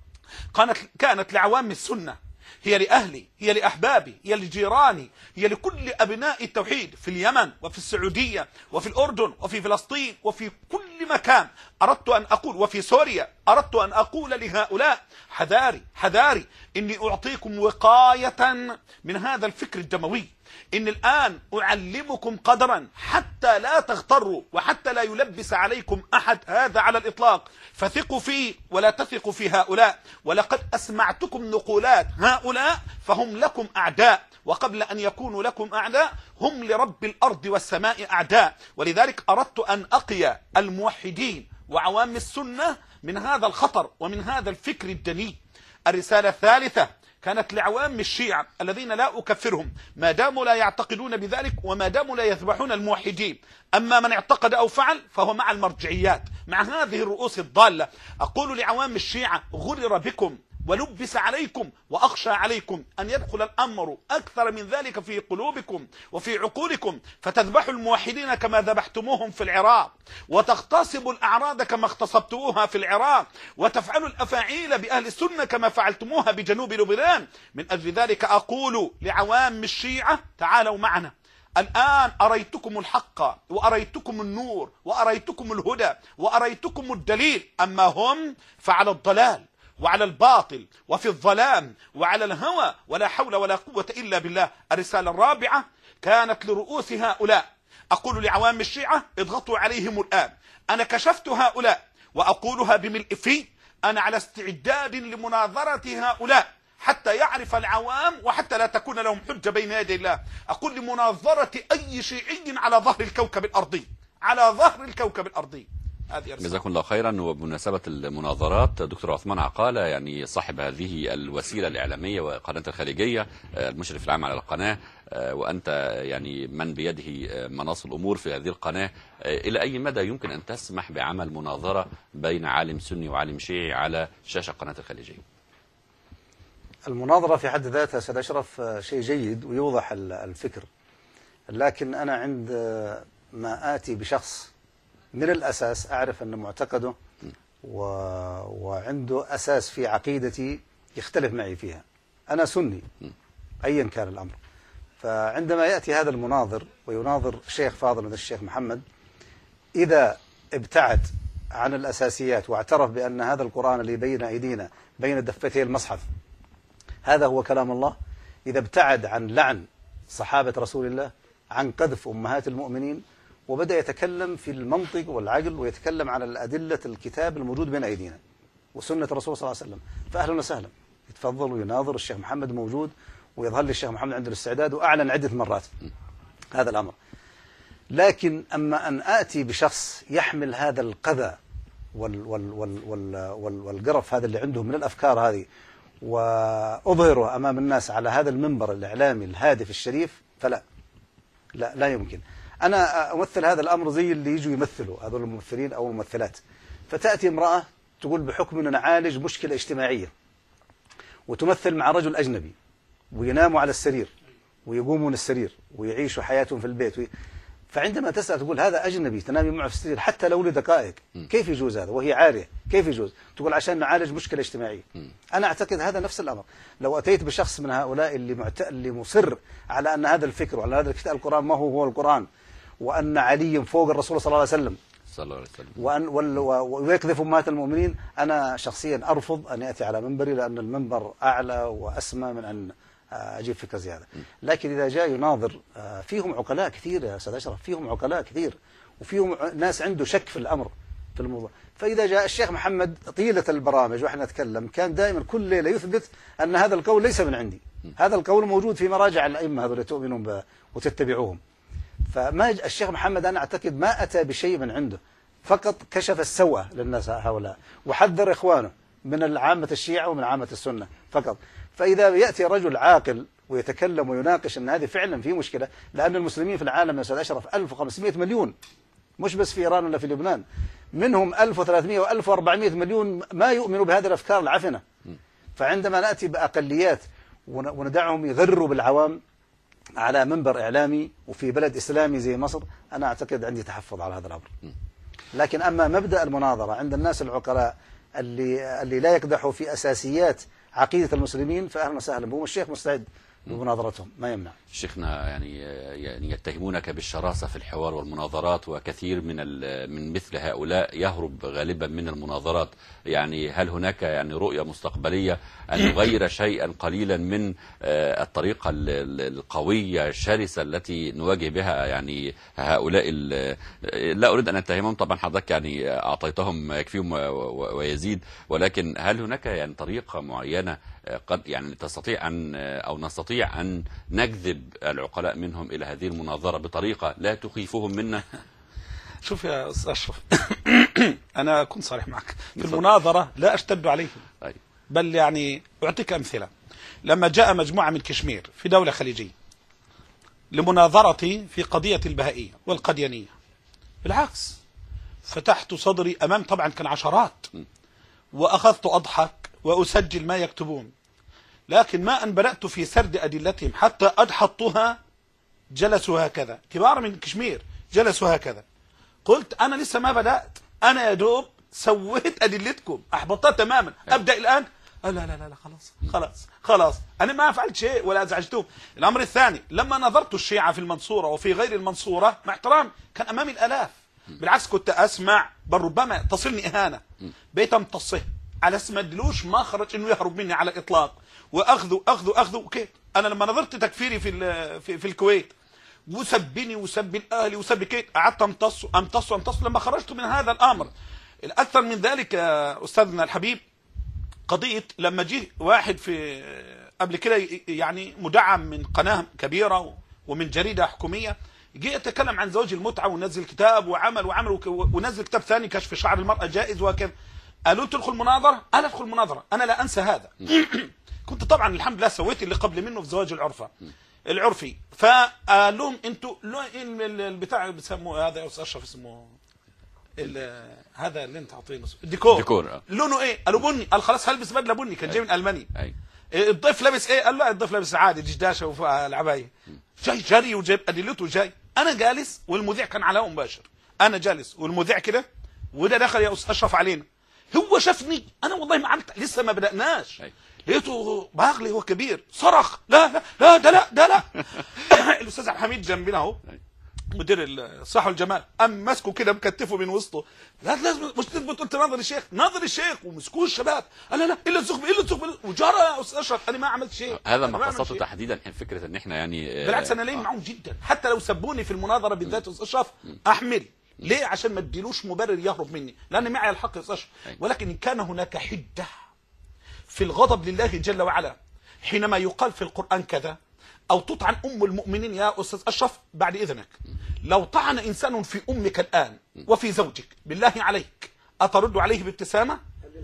Speaker 3: كانت لعوام السنة، هي لأهلي، هي لأحبابي، هي لجيراني، هي لكل أبناء التوحيد في اليمن وفي السعودية وفي الأردن وفي فلسطين وفي كل مكان. أردت أن أقول وفي سوريا، أردت أن أقول لهؤلاء حذاري إني أعطيكم وقاية من هذا الفكر الدموي. إن الآن أعلمكم قدرا حتى لا تغتروا وحتى لا يلبس عليكم أحد هذا على الإطلاق، فثقوا فيه ولا تثقوا في هؤلاء. ولقد أسمعتكم نقولات هؤلاء فهم لكم أعداء، وقبل أن يكونوا لكم أعداء هم لرب الأرض والسماء أعداء. ولذلك أردت أن أقي الموحدين وعوام السنة من هذا الخطر ومن هذا الفكر الدني. الرسالة الثالثة كانت لعوام الشيعة الذين لا أكفرهم ما داموا لا يعتقدون بذلك وما داموا لا يذبحون الموحدين. أما من اعتقد أو فعل فهو مع المرجعيات، مع هذه الرؤوس الضالة. أقول لعوام الشيعة غرر بكم ولبس عليكم، وأخشى عليكم أن يدخل الأمر أكثر من ذلك في قلوبكم وفي عقولكم، فتذبحوا الموحدين كما ذبحتموهم في العراق، وتغتصبوا الأعراض كما اغتصبتموها في العراق، وتفعلوا الأفاعيل بأهل السنة كما فعلتموها بجنوب لبنان. من أجل ذلك أقول لعوام الشيعة تعالوا معنا. الآن أريتكم الحق وأريتكم النور وأريتكم الهدى وأريتكم الدليل، أما هم فعلى الضلال وعلى الباطل وفي الظلام وعلى الهوى ولا حول ولا قوة إلا بالله. الرسالة الرابعة كانت لرؤوس هؤلاء، أقول لعوام الشيعة اضغطوا عليهم الآن، أنا كشفت هؤلاء وأقولها بملء في، أنا على استعداد لمناظرة هؤلاء حتى يعرف العوام وحتى لا تكون لهم حجة بين يدي الله. أقول لمناظرة أي شيعي على ظهر الكوكب الأرضي، على ظهر الكوكب الأرضي.
Speaker 1: جزاكم الله خيرا. وبمناسبة المناظرات، دكتور عثمان عقالة يعني صاحب هذه الوسيلة الإعلامية وقناة الخليجية، المشرف العام على القناة، وأنت يعني من بيده مناصب الأمور في هذه القناة، إلى أي مدى يمكن أن تسمح بعمل مناظرة بين عالم سني وعالم شيعي على شاشة قناة الخليجية؟
Speaker 2: المناظرة في حد ذاتها سيد أشرف شيء جيد ويوضح الفكر، لكن أنا عند ما آتي بشخص من الأساس أعرف أن معتقده وعنده أساس في عقيدتي يختلف معي فيها، أنا سني أيا كان الأمر، فعندما يأتي هذا المناظر ويناظر شيخ فاضل مثل الشيخ محمد، إذا ابتعد عن الأساسيات واعترف بأن هذا القرآن اللي بين أيدينا بين دفتي المصحف هذا هو كلام الله، إذا ابتعد عن لعن صحابة رسول الله، عن قذف أمهات المؤمنين، وبدأ يتكلم في المنطق والعقل ويتكلم على الأدلة الكتاب الموجود بين أيدينا وسنة الرسول صلى الله عليه وسلم، فأهلا وسهلا يتفضل ويناظر. الشيخ محمد موجود ويظهر لي الشيخ محمد عنده الاستعداد وأعلن عدة مرات هذا الأمر. لكن أما أن آتي بشخص يحمل هذا القذى والقرف هذا اللي عنده من الأفكار هذه وأظهره أمام الناس على هذا المنبر الإعلامي الهادف الشريف، فلا لا يمكن. أنا أمثل هذا الأمر زي اللي يجوا يمثلوا هذول الممثلين أو الممثلات، فتأتي امرأة تقول بحكم أن نعالج مشكلة اجتماعية وتمثل مع رجل أجنبي ويناموا على السرير ويقوموا من السرير ويعيشوا حياتهم في البيت فعندما تسأل تقول هذا أجنبي تنامي معه في السرير حتى لو لدقائق، كيف يجوز هذا وهي عارية؟ كيف يجوز؟ تقول عشان نعالج مشكلة اجتماعية. أنا أعتقد هذا نفس الأمر. لو أتيت بشخص من هؤلاء اللي مصر على أن هذا الفكر وعلى هذا الكتاب القرآن ما هو القرآن، وأن علي فوق الرسول صلى الله عليه وسلم ويقذف أمهات المؤمنين، أنا شخصيا أرفض أن يأتي على منبري، لأن المنبر أعلى وأسمى من أن أجيب فكرة زيادة. لكن إذا جاء يناظر فيهم عقلاء كثير يا أستاذ أشرف، فيهم عقلاء كثير وفيهم ناس عنده شك في الأمر في الموضوع. فإذا جاء الشيخ محمد طيلة البرامج وإحنا نتكلم كان دائما كل ليلة يثبت أن هذا القول ليس من عندي، هذا القول موجود في مراجع الأئمة هذول تؤمنون به وتتبعوهم. فما الشيخ محمد أنا أعتقد ما أتى بشيء من عنده، فقط كشف السوء للناس هؤلاء وحذر إخوانه من عامة الشيعة ومن عامة السنة فقط. فإذا يأتي رجل عاقل ويتكلم ويناقش أن هذه فعلا في مشكلة، لأن المسلمين في العالم يا أستاذ أشرف 1500 مليون، مش بس في إيران ولا في لبنان، منهم 1300 و1400 مليون ما يؤمنوا بهذه الأفكار العفنة. فعندما نأتي بأقليات وندعهم يغروا بالعوام على منبر إعلامي وفي بلد إسلامي زي مصر، أنا أعتقد عندي تحفظ على هذا الأمر. لكن أما مبدأ المناظرة عند الناس العقلاء اللي لا يقدحوا في أساسيات عقيدة المسلمين، فأهلا وسهلا بهم، الشيخ مستعد بمناظرتهم ما يمنع.
Speaker 1: شيخنا يعني يتهمونك بالشراسة في الحوار والمناظرات، وكثير من مثل هؤلاء يهرب غالبا من المناظرات. يعني هل هناك يعني رؤية مستقبلية أن نغير شيئا قليلا من الطريقة القوية الشرسة التي نواجه بها يعني هؤلاء؟ لا أريد أن أتهمهم طبعا، حضرتك يعني أعطيتهم ما يكفيهم ويزيد، ولكن هل هناك يعني طريقة معينة قد يعني تستطيع أن أو نستطيع أن نجذب العقلاء منهم إلى هذه المناظرة بطريقة لا تخيفهم منا؟
Speaker 3: شوف يا أستاذ أشرف، أنا أكون صريح معك في المناظرة، لا أشتد عليهم، بل يعني أعطيك أمثلة. لما جاء مجموعة من كشمير في دولة خليجية لمناظرتي في قضية البهائية والقديانية، بالعكس فتحت صدري أمام طبعا كان عشرات، وأخذت أضحك وأسجل ما يكتبون، لكن ما أن بدأت في سرد أدلتهم حتى أدحضتها جلسوا هكذا، كبار من كشمير جلسوا هكذا. قلت أنا لسه ما بدأت، أنا يا دوب سويت أدلتكم أحبطتها تماما، أبدأ الآن؟ لا لا لا لا خلاص أنا ما فعلت شيء ولا أزعجتهم. الأمر الثاني، لما نظرت الشيعة في المنصورة وفي غير المنصورة مع احترام كان أمامي الآلاف، بالعكس كنت أسمع بل ربما تصلني إهانة، بيت امتصه على اساس ما ادلوش مخرج انه يهرب مني على الاطلاق، واخذه وكيف. انا لما نظرت تكفيري في الكويت وسبني وسب الاهلي وسب كيف، قعدت امتص لما خرجت من هذا الامر. الاكثر من ذلك يا استاذنا الحبيب، قضيه لما جه واحد في قبل كده يعني مدعم من قناه كبيره ومن جريده حكوميه، جه يتكلم عن زواج المتعه ونزل كتاب وعمل ونزل كتاب ثاني كشف شعر المراه جائز وكذا. قالوا تدخل مناظره، انا ادخل مناظره، انا لا انسى هذا. كنت طبعا الحمد لله سويت اللي قبل منه في زواج العرفي. فقال لهم انتوا البتاع بيسموه هذا يا استاذ اشرف، اسمه هذا اللي انت عاطينه الديكور لونه ايه؟ قالوا بني. قال خلاص هلبس بدله بني، كان جاي من المانيا. الضيف لابس ايه؟ قال لا الضيف لابس عادي دشداشه والعبايه. جاي جري وجايب ادلته جاي. انا جالس والمذيع كان على مباشر، انا جالس والمذيع كده، وده دخل يا استاذ اشرف علينا. هو شافني انا والله ما عملت، لسه ما بدأناش، لقيته باغلي هو كبير، صرخ لا لا لا ده لا ده لا. الاستاذ عبد الحميد جنبنا اهو مدير الصحه والجمال، قام ماسكه كده مكتفه من وسطه، لا لازم مش تثبت. قلت ناظر الشيخ ومسكوه الشباب، قال لا لا الا الزغبي وجرى يا استاذ اشرف. انا ما عملت شيء.
Speaker 1: هذا ما قصته تحديدا فكره ان احنا يعني
Speaker 3: بالعكس انا لين معهم جدا، حتى لو سبوني في المناظره بالذات يا استاذ اشرف احمل. ليه؟ عشان ما اديلوش مبرر يهرب مني، لان معي الحق يا استاذ اشرف. ولكن ان كان هناك حده في الغضب لله جل وعلا حينما يقال في القرآن كذا، أو تطعن أم المؤمنين يا أستاذ أشرف، بعد إذنك لو طعن إنسان في أمك الآن وفي زوجك، بالله عليك أترد عليه بابتسامة؟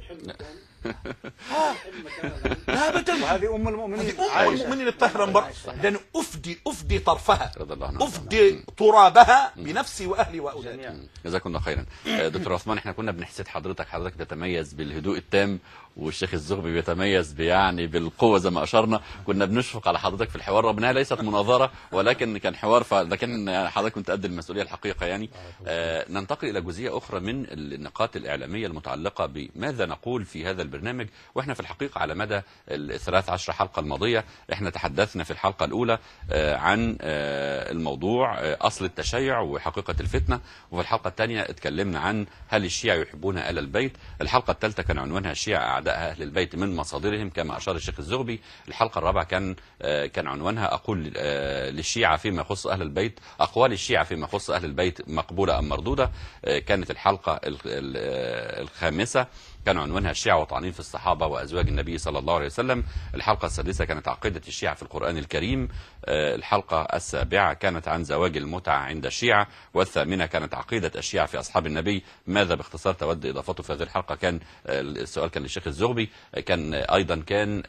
Speaker 3: لا ابدا.
Speaker 2: وهذه ام المؤمنين،
Speaker 3: الطاهره، لان افدي طرفها، افدي ترابها بنفسي واهلي واولادي.
Speaker 1: جزاكم الله خيرا. دكتور عثمان، احنا كنا بنحسد حضرتك بتتميز بالهدوء التام، والشيخ الزغبي بيتميز يعني بالقوه زي ما اشرنا. كنا بنشفق على حضرتك في الحوار، رغم انها ليست مناظره ولكن كان حوار، لكن حضرتك كنت قد المسؤوليه الحقيقه يعني. ننتقل الى جزئيه اخرى من النقاط الاعلاميه المتعلقه بماذا نقول في هذا البرنامج. واحنا في الحقيقه على مدى ال13 حلقه الماضيه احنا تحدثنا في الحلقه الاولى عن الموضوع اصل التشيع وحقيقه الفتنه، وفي الحلقه الثانيه اتكلمنا عن هل الشيعة يحبون آل البيت. الحلقه الثالثه كان عنوانها الشيعة اعداء اهل البيت من مصادرهم كما اشار الشيخ الزغبي. الحلقه الرابعه كان عنوانها اقول للشيعة فيما يخص اهل البيت، اقوال الشيعة فيما يخص اهل البيت مقبوله ام مردوده. كانت الحلقه الخامسه كان عنوانها الشيعة وطعنين في الصحابة وأزواج النبي صلى الله عليه وسلم. الحلقة السادسة كانت عقيدة الشيعة في القرآن الكريم. الحلقة السابعة كانت عن زواج المتعة عند الشيعة. والثامنة كانت عقيدة الشيعة في أصحاب النبي. ماذا باختصار تود إضافته في هذه الحلقة؟ كان السؤال كان للشيخ الزغبي. كان أيضا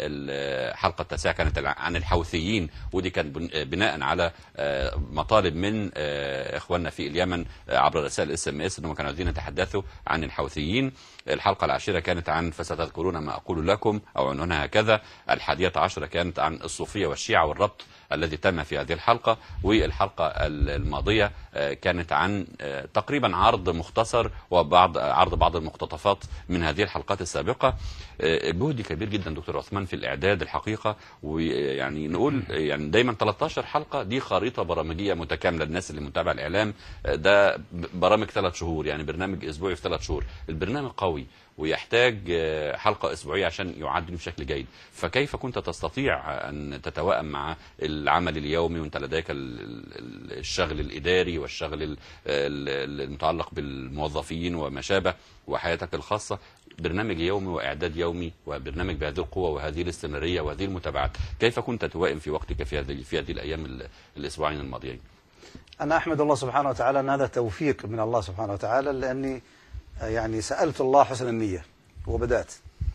Speaker 1: الحلقة التاسعة كانت عن الحوثيين، ودي كان بناء على مطالب من إخواننا في اليمن عبر رسائل SMS أنهم كانوا عايزين يتحدثوا عن الحوثيين. الحلقة العاشرة كانت عن فستذكرون ما أقول لكم، أو عنوانها هكذا. 11 كانت عن الصوفية والشيعة والربط الذي تم في هذه الحلقة. والحلقة الماضية كانت عن تقريبا عرض مختصر عرض بعض المقتطفات من هذه الحلقات السابقة. جهد كبير جدا دكتور عثمان في الإعداد الحقيقة، ويعني نقول يعني دايما 13 حلقة دي خريطة برامجية متكاملة للناس اللي متابعة الإعلام. ده برامج 3 شهور، يعني برنامج أسبوعي في 3 شهور. البرنامج قوي ويحتاج حلقة أسبوعية عشان يعد بشكل جيد. فكيف كنت تستطيع أن تتوائم مع العمل اليومي وانت لديك الشغل الإداري والشغل المتعلق بالموظفين وما شابه وحياتك الخاصة، برنامج يومي وإعداد يومي وبرنامج بهذه القوة وهذه الاستمرارية وهذه المتابعات؟ كيف كنت توائم في وقتك في هذه الأيام الأسبوعين الماضيين؟
Speaker 2: أنا أحمد الله سبحانه وتعالى أن هذا توفيق من الله سبحانه وتعالى، لأني يعني سألت الله حسن النية وبدأت،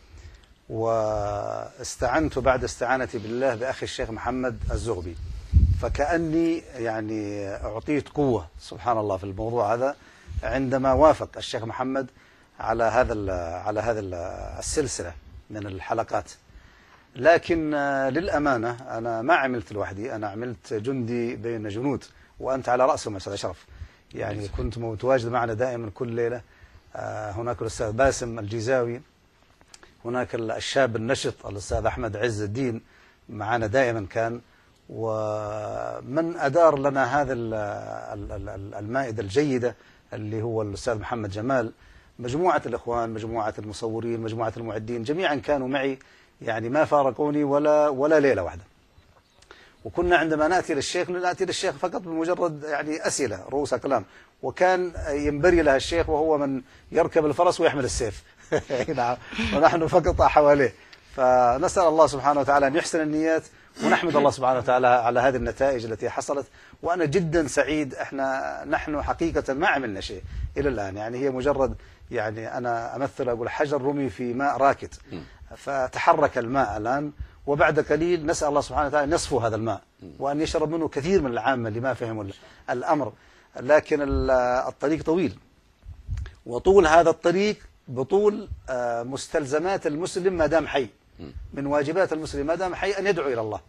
Speaker 2: واستعنت بعد استعانتي بالله بأخي الشيخ محمد الزغبي، فكأني يعني أعطيت قوة سبحان الله في الموضوع هذا عندما وافق الشيخ محمد على هذا السلسلة من الحلقات. لكن للأمانة أنا ما عملت لوحدي، أنا عملت جندي بين جنود، وأنت على رأسهم يا أستاذ أشرف. يعني كنت متواجد معنا دائما كل ليلة. هناك الأستاذ باسم الجيزاوي، هناك الشاب النشط الأستاذ أحمد عز الدين معنا دائما كان، ومن أدار لنا هذا المائدة الجيدة اللي هو الأستاذ محمد جمال، مجموعة الإخوان، مجموعة المصورين، مجموعة المعدين، جميعا كانوا معي، يعني ما فارقوني ولا ليلة واحدة. وكنا عندما نأتي للشيخ فقط بمجرد يعني أسئلة رؤوسها كلام، وكان ينبري لها الشيخ وهو من يركب الفرس ويحمل السيف نعم، ونحن فقط حواليه. فنسأل الله سبحانه وتعالى أن يحسن النيات، ونحمد الله سبحانه وتعالى على هذه النتائج التي حصلت. وأنا جدا سعيد. نحن حقيقة ما عملنا شيء إلى الآن، يعني هي مجرد، يعني أنا أمثل أقول حجر رمي في ماء راكد، فتحرك الماء الآن، وبعد قليل نسأل الله سبحانه وتعالى أن يصفو هذا الماء وأن يشرب منه كثير من العامة اللي ما فهموا الأمر. لكن الطريق طويل، وطول هذا الطريق بطول مستلزمات المسلم ما دام حي، من واجبات المسلم ما دام حي أن يدعو إلى الله،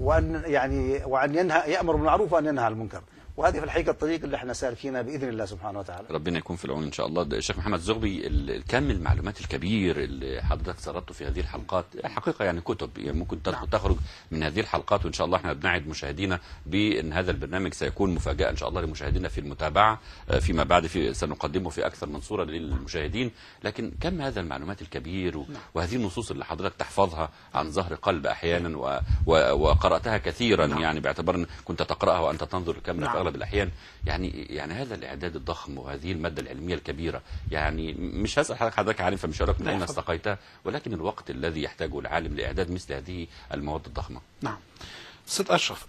Speaker 2: وأن يأمر بالمعروف وأن ينهى عن المنكر. وهذه في الحقيقة الطريق اللي احنا سالكينها بإذن الله سبحانه وتعالى.
Speaker 1: ربنا يكون في العون إن شاء الله. الشيخ محمد الزغبي، كم المعلومات الكبير اللي حضرتك سردته في هذه الحلقات، حقيقة يعني كتب يعني ممكن تخرج من هذه الحلقات، وإن شاء الله احنا بنعد مشاهدينا بأن هذا البرنامج سيكون مفاجأة إن شاء الله لمشاهدينا في المتابعة فيما بعد، سنقدمه في أكثر من صورة للمشاهدين. لكن كم هذا المعلومات الكبير وهذه النصوص اللي حضرتك تحفظها عن ظهر قلب أحيانا وقرأتها كثيرا، يعني باعتبار أن كنت تقرأها وأنت تنظر الكاميرا في أغلب الأحيان. يعني هذا الإعداد الضخم وهذه المادة العلمية الكبيرة، يعني مش هسأل حضرتك عارف، فمش هقول لك من أين استقيتها، ولكن الوقت الذي يحتاجه العالم لإعداد مثل هذه المواد الضخمة.
Speaker 3: نعم ست أشرف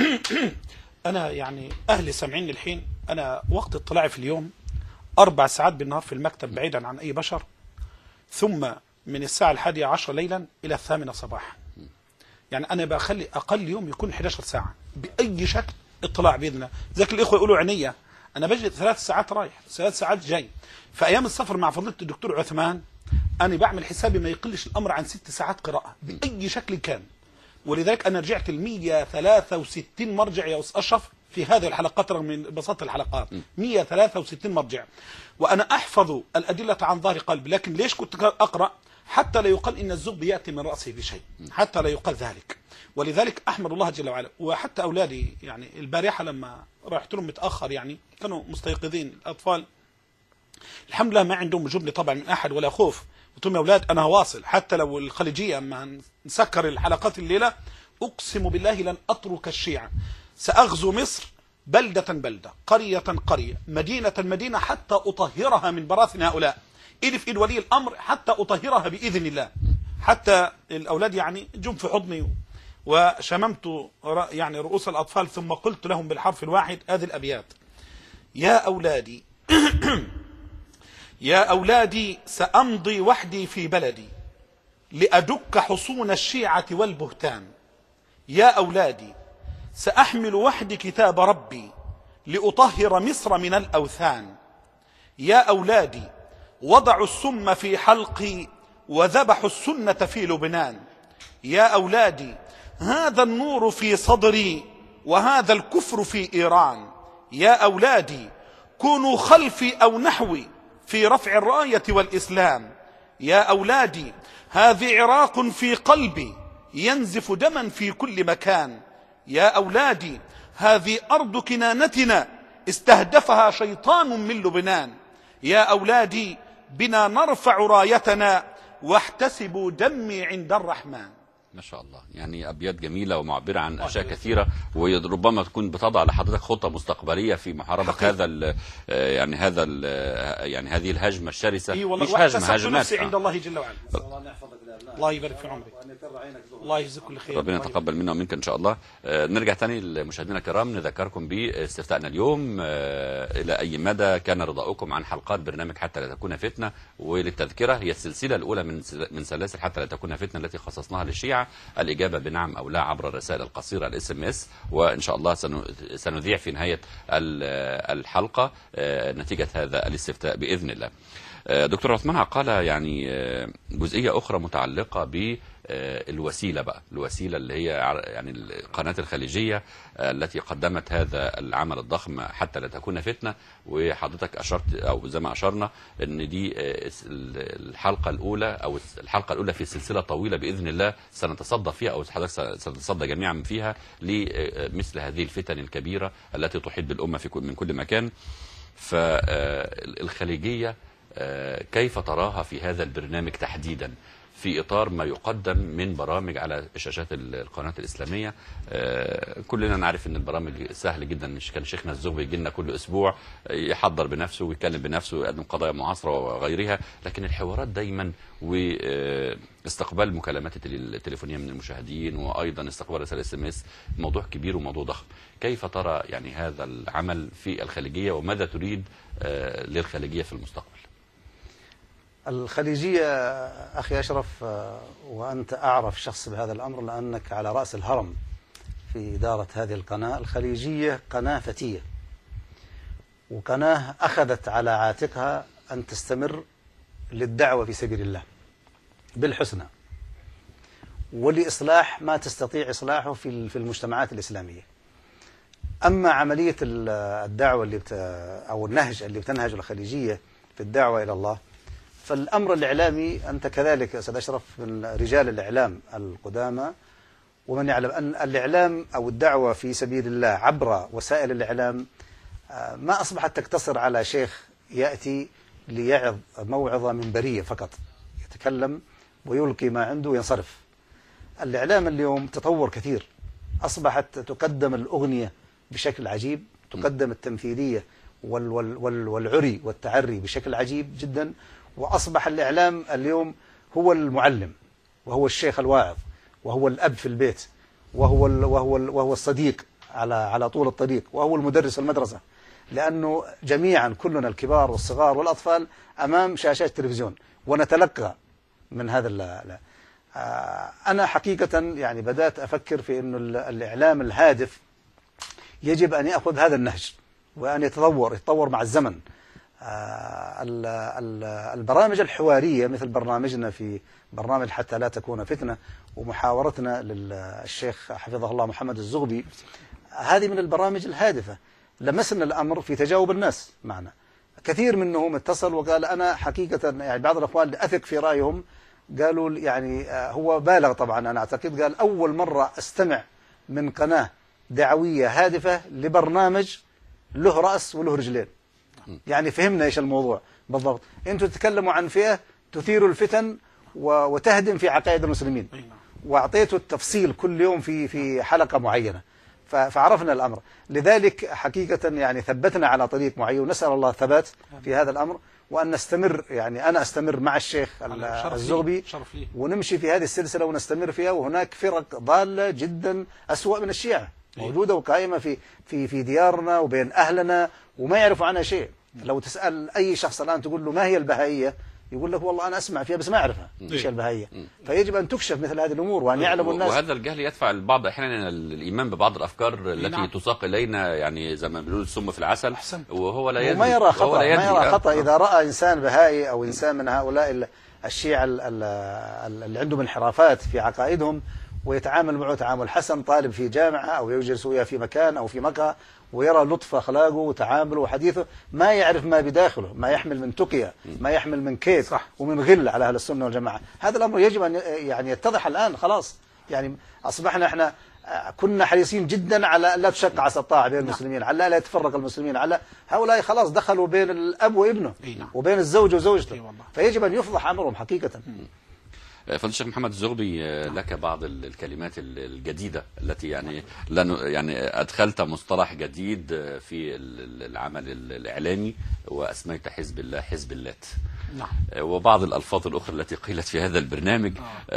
Speaker 3: أنا يعني أهلي سامعيني الحين، أنا وقت اطلاعي في اليوم 4 ساعات بالنهار في المكتب بعيدا عن أي بشر، ثم من الساعة 11 ليلا إلى 8 صباحا. يعني أنا بخلي أقل يوم يكون 11 ساعة بأي شكل اطلاع باذن الله. ذاك الاخوه يقولوا عينيا، انا بجي 3 ساعات رايح 3 ساعات جاي. في ايام السفر مع فضيله الدكتور عثمان انا بعمل حسابي ما يقلش الامر عن 6 ساعات قراءه باي شكل كان. ولذلك انا رجعت ل 163 مرجع يا استاذ اشرف في هذه الحلقات، رغم من بساطه الحلقات 163 مرجع، وانا احفظ الادله عن ظهر قلبي. لكن ليش كنت اقرا؟ حتى لا يقال ان الزغب ياتي من راسه بشيء، حتى لا يقال ذلك. ولذلك احمد الله جل وعلا. وحتى اولادي يعني البارحه لما رحت لهم متاخر، يعني كانوا مستيقظين الاطفال الحمد لله، ما عندهم جبن طبعا من احد ولا خوف. قلت لهم يا اولاد انا هواصل حتى لو الخليجيه اما نسكر الحلقات الليله، اقسم بالله لن اترك الشيعه، ساغزو مصر بلده بلده، قريه قريه، مدينه مدينه، حتى اطهرها من براثن هؤلاء، ايدي في ايد ولي الامر حتى اطهرها باذن الله. حتى الاولاد يعني جم في حضني وشممت يعني رؤوس الأطفال، ثم قلت لهم بالحرف الواحد هذه الأبيات: يا أولادي يا أولادي سأمضي وحدي في بلدي لأدك حصون الشيعة والبهتان. يا أولادي سأحمل وحدي كتاب ربي لأطهر مصر من الأوثان. يا أولادي وضعوا السم في حلقي وذبحوا السنة في لبنان. يا أولادي هذا النور في صدري وهذا الكفر في إيران. يا أولادي كونوا خلفي أو نحوي في رفع الراية والإسلام. يا أولادي هذه عراق في قلبي ينزف دما في كل مكان. يا أولادي هذه أرض كنانتنا استهدفها شيطان من لبنان. يا أولادي بنا نرفع رايتنا واحتسبوا دمي عند الرحمن.
Speaker 1: ما شاء الله، يعني أبيات جميلة ومعبرة عن أشياء كثيرة، وربما تكون بتضع لحضرتك خطة مستقبلية في محاربة يعني هذه الهجمة الشرسة.
Speaker 3: مش هجمة، هجمات عند الله جل وعلا. الله يبارك في عمرك، الله يجزيك كل خير،
Speaker 1: ربنا يتقبل منا ومنك ان شاء الله. نرجع تاني لمشاهدينا الكرام، نذكركم باستفتائنا اليوم: الى اي مدى كان رضاؤكم عن حلقات برنامج حتى لا تكون فتنة؟ وللتذكرة هي السلسلة الاولى من سلاسل حتى لا تكون فتنة التي خصصناها للشيعة. الاجابة بنعم او لا عبر الرسائل القصيرة SMS، وان شاء الله سنذيع في نهاية الحلقة نتيجة هذا الاستفتاء باذن الله. دكتور عثمان عقالة، يعني جزئية أخرى متعلقة بالوسيلة بقى، الوسيلة اللي هي يعني القناة الخليجية التي قدمت هذا العمل الضخم حتى لا تكون فتنة. وحضرتك أشرت أو زي ما أشرنا أن دي الحلقة الأولى في سلسلة طويلة بإذن الله سنتصدى فيها، أو حضرتك سنتصدى جميعا فيها لمثل هذه الفتن الكبيرة التي تحيط بالأمة من كل مكان. فالخليجية كيف تراها في هذا البرنامج تحديدا في إطار ما يقدم من برامج على شاشات القناة الإسلامية؟ كلنا نعرف أن البرامج سهل جدا، مش كان شيخنا الزغبي يجي لنا كل أسبوع يحضر بنفسه ويتكلم بنفسه ويقدم قضايا معاصرة وغيرها، لكن الحوارات دايما واستقبال مكالمات التليفونية من المشاهدين وأيضا استقبال رسائل SMS موضوع كبير وموضوع ضخم. كيف ترى يعني هذا العمل في الخليجية وماذا تريد للخليجية في المستقبل؟
Speaker 2: الخليجية أخي أشرف، وأنت أعرف شخص بهذا الأمر لأنك على رأس الهرم في إدارة هذه القناة. الخليجية قناة فتية، وقناة أخذت على عاتقها أن تستمر للدعوة في سبيل الله بالحسنى ولإصلاح ما تستطيع إصلاحه في المجتمعات الإسلامية. أما عملية الدعوة أو النهج اللي بتنهج الخليجية في الدعوة إلى الله، فالأمر الإعلامي أنت كذلك يا أستاذ أشرف من رجال الإعلام القدامى، ومن يعلم أن الإعلام أو الدعوة في سبيل الله عبر وسائل الإعلام ما أصبحت تقتصر على شيخ يأتي ليعظ موعظة منبرية فقط، يتكلم ويلقي ما عنده وينصرف. الإعلام اليوم تطور كثير، أصبحت تقدم الأغنية بشكل عجيب، تقدم التمثيلية والعري والتعري بشكل عجيب جدا، وأصبح الإعلام اليوم هو المعلم وهو الشيخ الواعظ وهو الأب في البيت وهو الصديق على طول الطريق وهو المدرس المدرسة، لأنه جميعا كلنا الكبار والصغار والأطفال أمام شاشات التلفزيون ونتلقى من هذا أنا حقيقة يعني بدأت أفكر في أنه الإعلام الهادف يجب أن يأخذ هذا النهج وأن يتطور مع الزمن. البرامج الحوارية مثل برنامجنا في برنامج حتى لا تكون فتنة ومحاورتنا للشيخ حفظه الله محمد الزغبي، هذه من البرامج الهادفة. لمسنا الأمر في تجاوب الناس معنا، كثير منهم اتصل وقال أنا حقيقة يعني بعض الأخوان اللي أثق في رأيهم قالوا يعني هو بالغ طبعا أنا أعتقد، قال أول مرة أستمع من قناة دعوية هادفة لبرنامج له رأس وله رجلين. يعني فهمنا إيش الموضوع بالضبط. أنتوا تتكلموا عن فئة تثير الفتن وتهدم في عقائد المسلمين، وأعطيتوا التفصيل كل يوم في حلقة معينة، فعرفنا الأمر. لذلك حقيقة يعني ثبتنا على طريق معين، ونسأل الله الثبات في هذا الأمر وأن نستمر. يعني أنا أستمر مع الشيخ الزغبي ونمشي في هذه السلسلة ونستمر فيها. وهناك فرق ضالة جدا أسوأ من الشيعة موجودة وقائمة في ديارنا وبين أهلنا وما يعرفوا عنها شيء. لو تسأل أي شخص الآن تقول له ما هي البهائية يقول لك والله أنا أسمع فيها بس ما أعرفها إيش البهائية. فيجب أن تكشف مثل هذه الأمور وأن يعلم الناس.
Speaker 1: وهذا الجهل يدفع البعض أحيانا الإيمان ببعض الأفكار التي تساق إلينا، يعني زي ما بيقولوا السم في العسل، وهو لا يدري
Speaker 2: وما يرى خطأ. ما يرى خطأ إذا رأى إنسان بهائي أو إنسان من هؤلاء الشيعة اللي عندهم انحرافات في عقائدهم ويتعامل معه تعامل حسن، طالب في جامعة أو يجلس وياه في مكان أو في مقهى ويرى لطف أخلاقه وتعامله وحديثه، ما يعرف ما بداخله، ما يحمل من تقية، ما يحمل من كيد ومن غل على أهل السنة والجماعة. هذا الأمر يجب أن يعني يتضح الآن. خلاص يعني أصبحنا إحنا كنا حريصين جدا على لا تشق عصا الطاعة بين المسلمين، على لا يتفرق المسلمين، على هؤلاء خلاص دخلوا بين الأب وابنه وبين الزوج وزوجته، فيجب أن يفضح أمرهم حقيقة.
Speaker 1: فضيلة الشيخ محمد الزغبي، لك بعض الكلمات الجديدة التي يعني أدخلت مصطلح جديد في العمل الإعلامي وأسميت حزب الله حزب اللات. وبعض الألفاظ الأخرى التي قيلت في هذا البرنامج.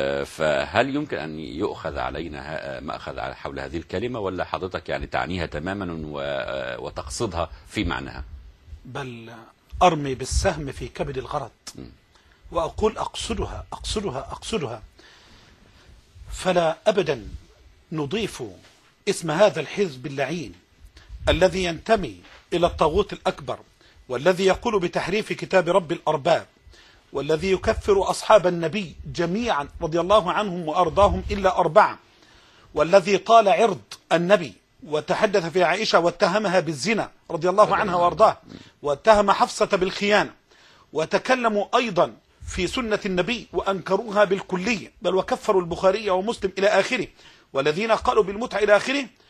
Speaker 1: فهل يمكن أن يؤخذ علينا مأخذ حول هذه الكلمة، ولا حضرتك يعني تعنيها تماما وتقصدها في معناها؟
Speaker 3: بل أرمي بالسهم في كبد الغرض وأقول أقصدها. فلا أبدا نضيف اسم هذا الحزب اللعين الذي ينتمي إلى الطاغوت الأكبر، والذي يقول بتحريف كتاب رب الأرباب، والذي يكفر أصحاب النبي جميعا رضي الله عنهم وأرضاهم إلا 4، والذي طال عرض النبي وتحدث في عائشة واتهمها بالزنا رضي الله عنها وأرضاه، واتهم حفصة بالخيانة، وتكلموا أيضا في سنة النبي وأنكروها بالكلية، بل وكفروا البخاري ومسلم إلى آخره، والذين قالوا بالمتعة إلى آخره.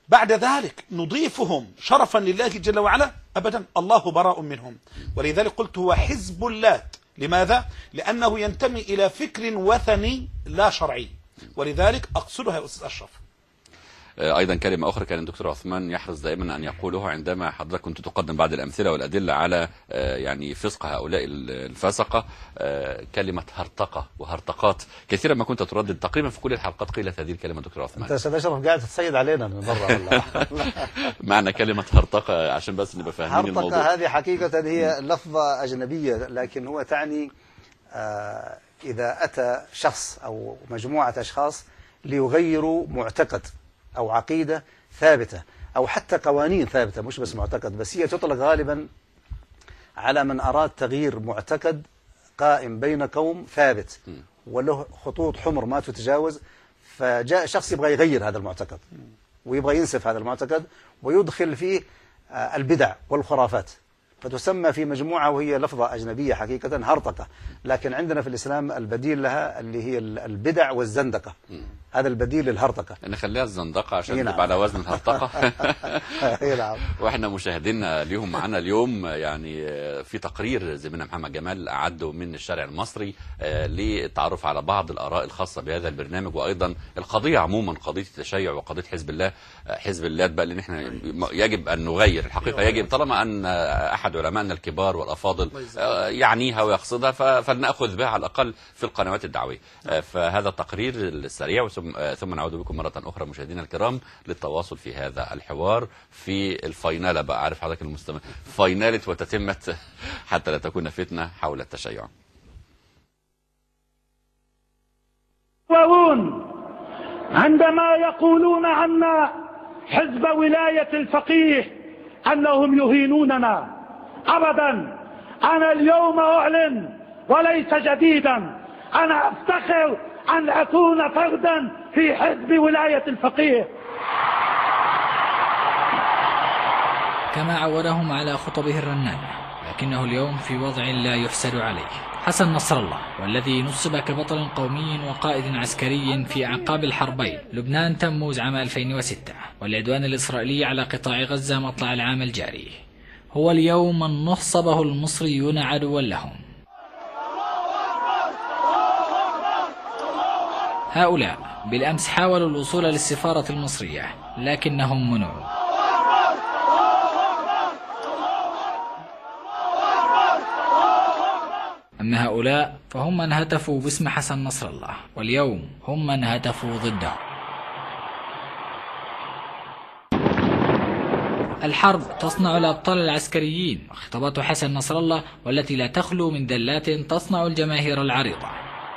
Speaker 3: بعد ذلك نضيفهم شرفا لله جل وعلا؟ أبدا، الله براء منهم. ولذلك قلت هو حزب اللات. لماذا؟ لأنه ينتمي إلى فكر وثني لا شرعي، ولذلك أقصدها يا أستاذ أشرف.
Speaker 1: أيضا كلمة أخرى كان الدكتور عثمان يحرص دائما أن يقولها عندما حضرتك كنت تقدم بعض الأمثلة والأدلة على يعني فسق هؤلاء الفاسقة، كلمة هرطقة وهرطقات. كثيرا ما كنت تردد تقريبا في كل الحلقات قيلت هذه الكلمة دكتور عثمان.
Speaker 2: أنت أستاذ أشرف قاعد تتصيد علينا من مرة ولا
Speaker 1: معنى كلمة هرطقة عشان بس نبقى فاهمين الموضوع.
Speaker 2: هرطقة هذه حقيقة هي لفظة أجنبية، لكن هو تعني إذا أتى شخص أو مجموعة أشخاص ليغيروا معتقد أو عقيدة ثابتة أو حتى قوانين ثابتة، مش بس معتقد، بس هي تطلق غالبا على من أراد تغيير معتقد قائم بين قوم ثابت وله خطوط حمر ما تتجاوز، فجاء شخص يبغى يغير هذا المعتقد ويبغى ينسف هذا المعتقد ويدخل فيه البدع والخرافات، فتسمى في مجموعة وهي لفظة أجنبية حقيقة هرطقة. لكن عندنا في الإسلام البديل لها اللي هي البدع والزندقة، هذا البديل للهرطقة.
Speaker 1: نخليها الزندقة عشان تبقى على وزن الهرطقة. واحنا مشاهدينا اليوم معنا اليوم يعني في تقرير زميلنا محمد جمال أعده من الشارع المصري للتعرف على بعض الآراء الخاصة بهذا البرنامج، وأيضا القضية عموما قضية التشيع وقضية حزب الله، حزب الله بقى، لأن احنا يجب أن نغير الحقيقة، يجب طالما أن أحد علمائنا الكبار والأفاضل يعنيها ويقصدها فلنأخذ بها على الأقل في القنوات الدعوية. فهذا التقرير السريع ثم نعود بكم مرة أخرى مشاهدينا الكرام للتواصل في هذا الحوار في الفاينالة بقى، عارف حضرتك المستمع، فاينالة وتتمة حتى لا تكون فتنة حول التشيع.
Speaker 5: عندما يقولون عنا حزب ولاية الفقيه أنهم يهينوننا، أبدا. أنا اليوم أعلن وليس جديدا، أنا أفتخر أن أكون فردا في حزب ولاية الفقيه.
Speaker 6: كما عودهم على خطبه الرنانة، لكنه اليوم في وضع لا يحسد عليه. حسن نصر الله، والذي نصب كبطل قومي وقائد عسكري في أعقاب الحربين لبنان تموز عام 2006 والعدوان الإسرائيلي على قطاع غزة مطلع العام الجاري، هو اليوم من نصبه المصريون عدوا لهم. هؤلاء بالأمس حاولوا الوصول للسفارة المصرية لكنهم منعوا. أما هؤلاء فهم من هتفوا باسم حسن نصر الله، واليوم هم من هتفوا ضده. الحرب تصنع الأبطال العسكريين، وخطابات حسن نصر الله والتي لا تخلو من دلات تصنع الجماهير العريضة.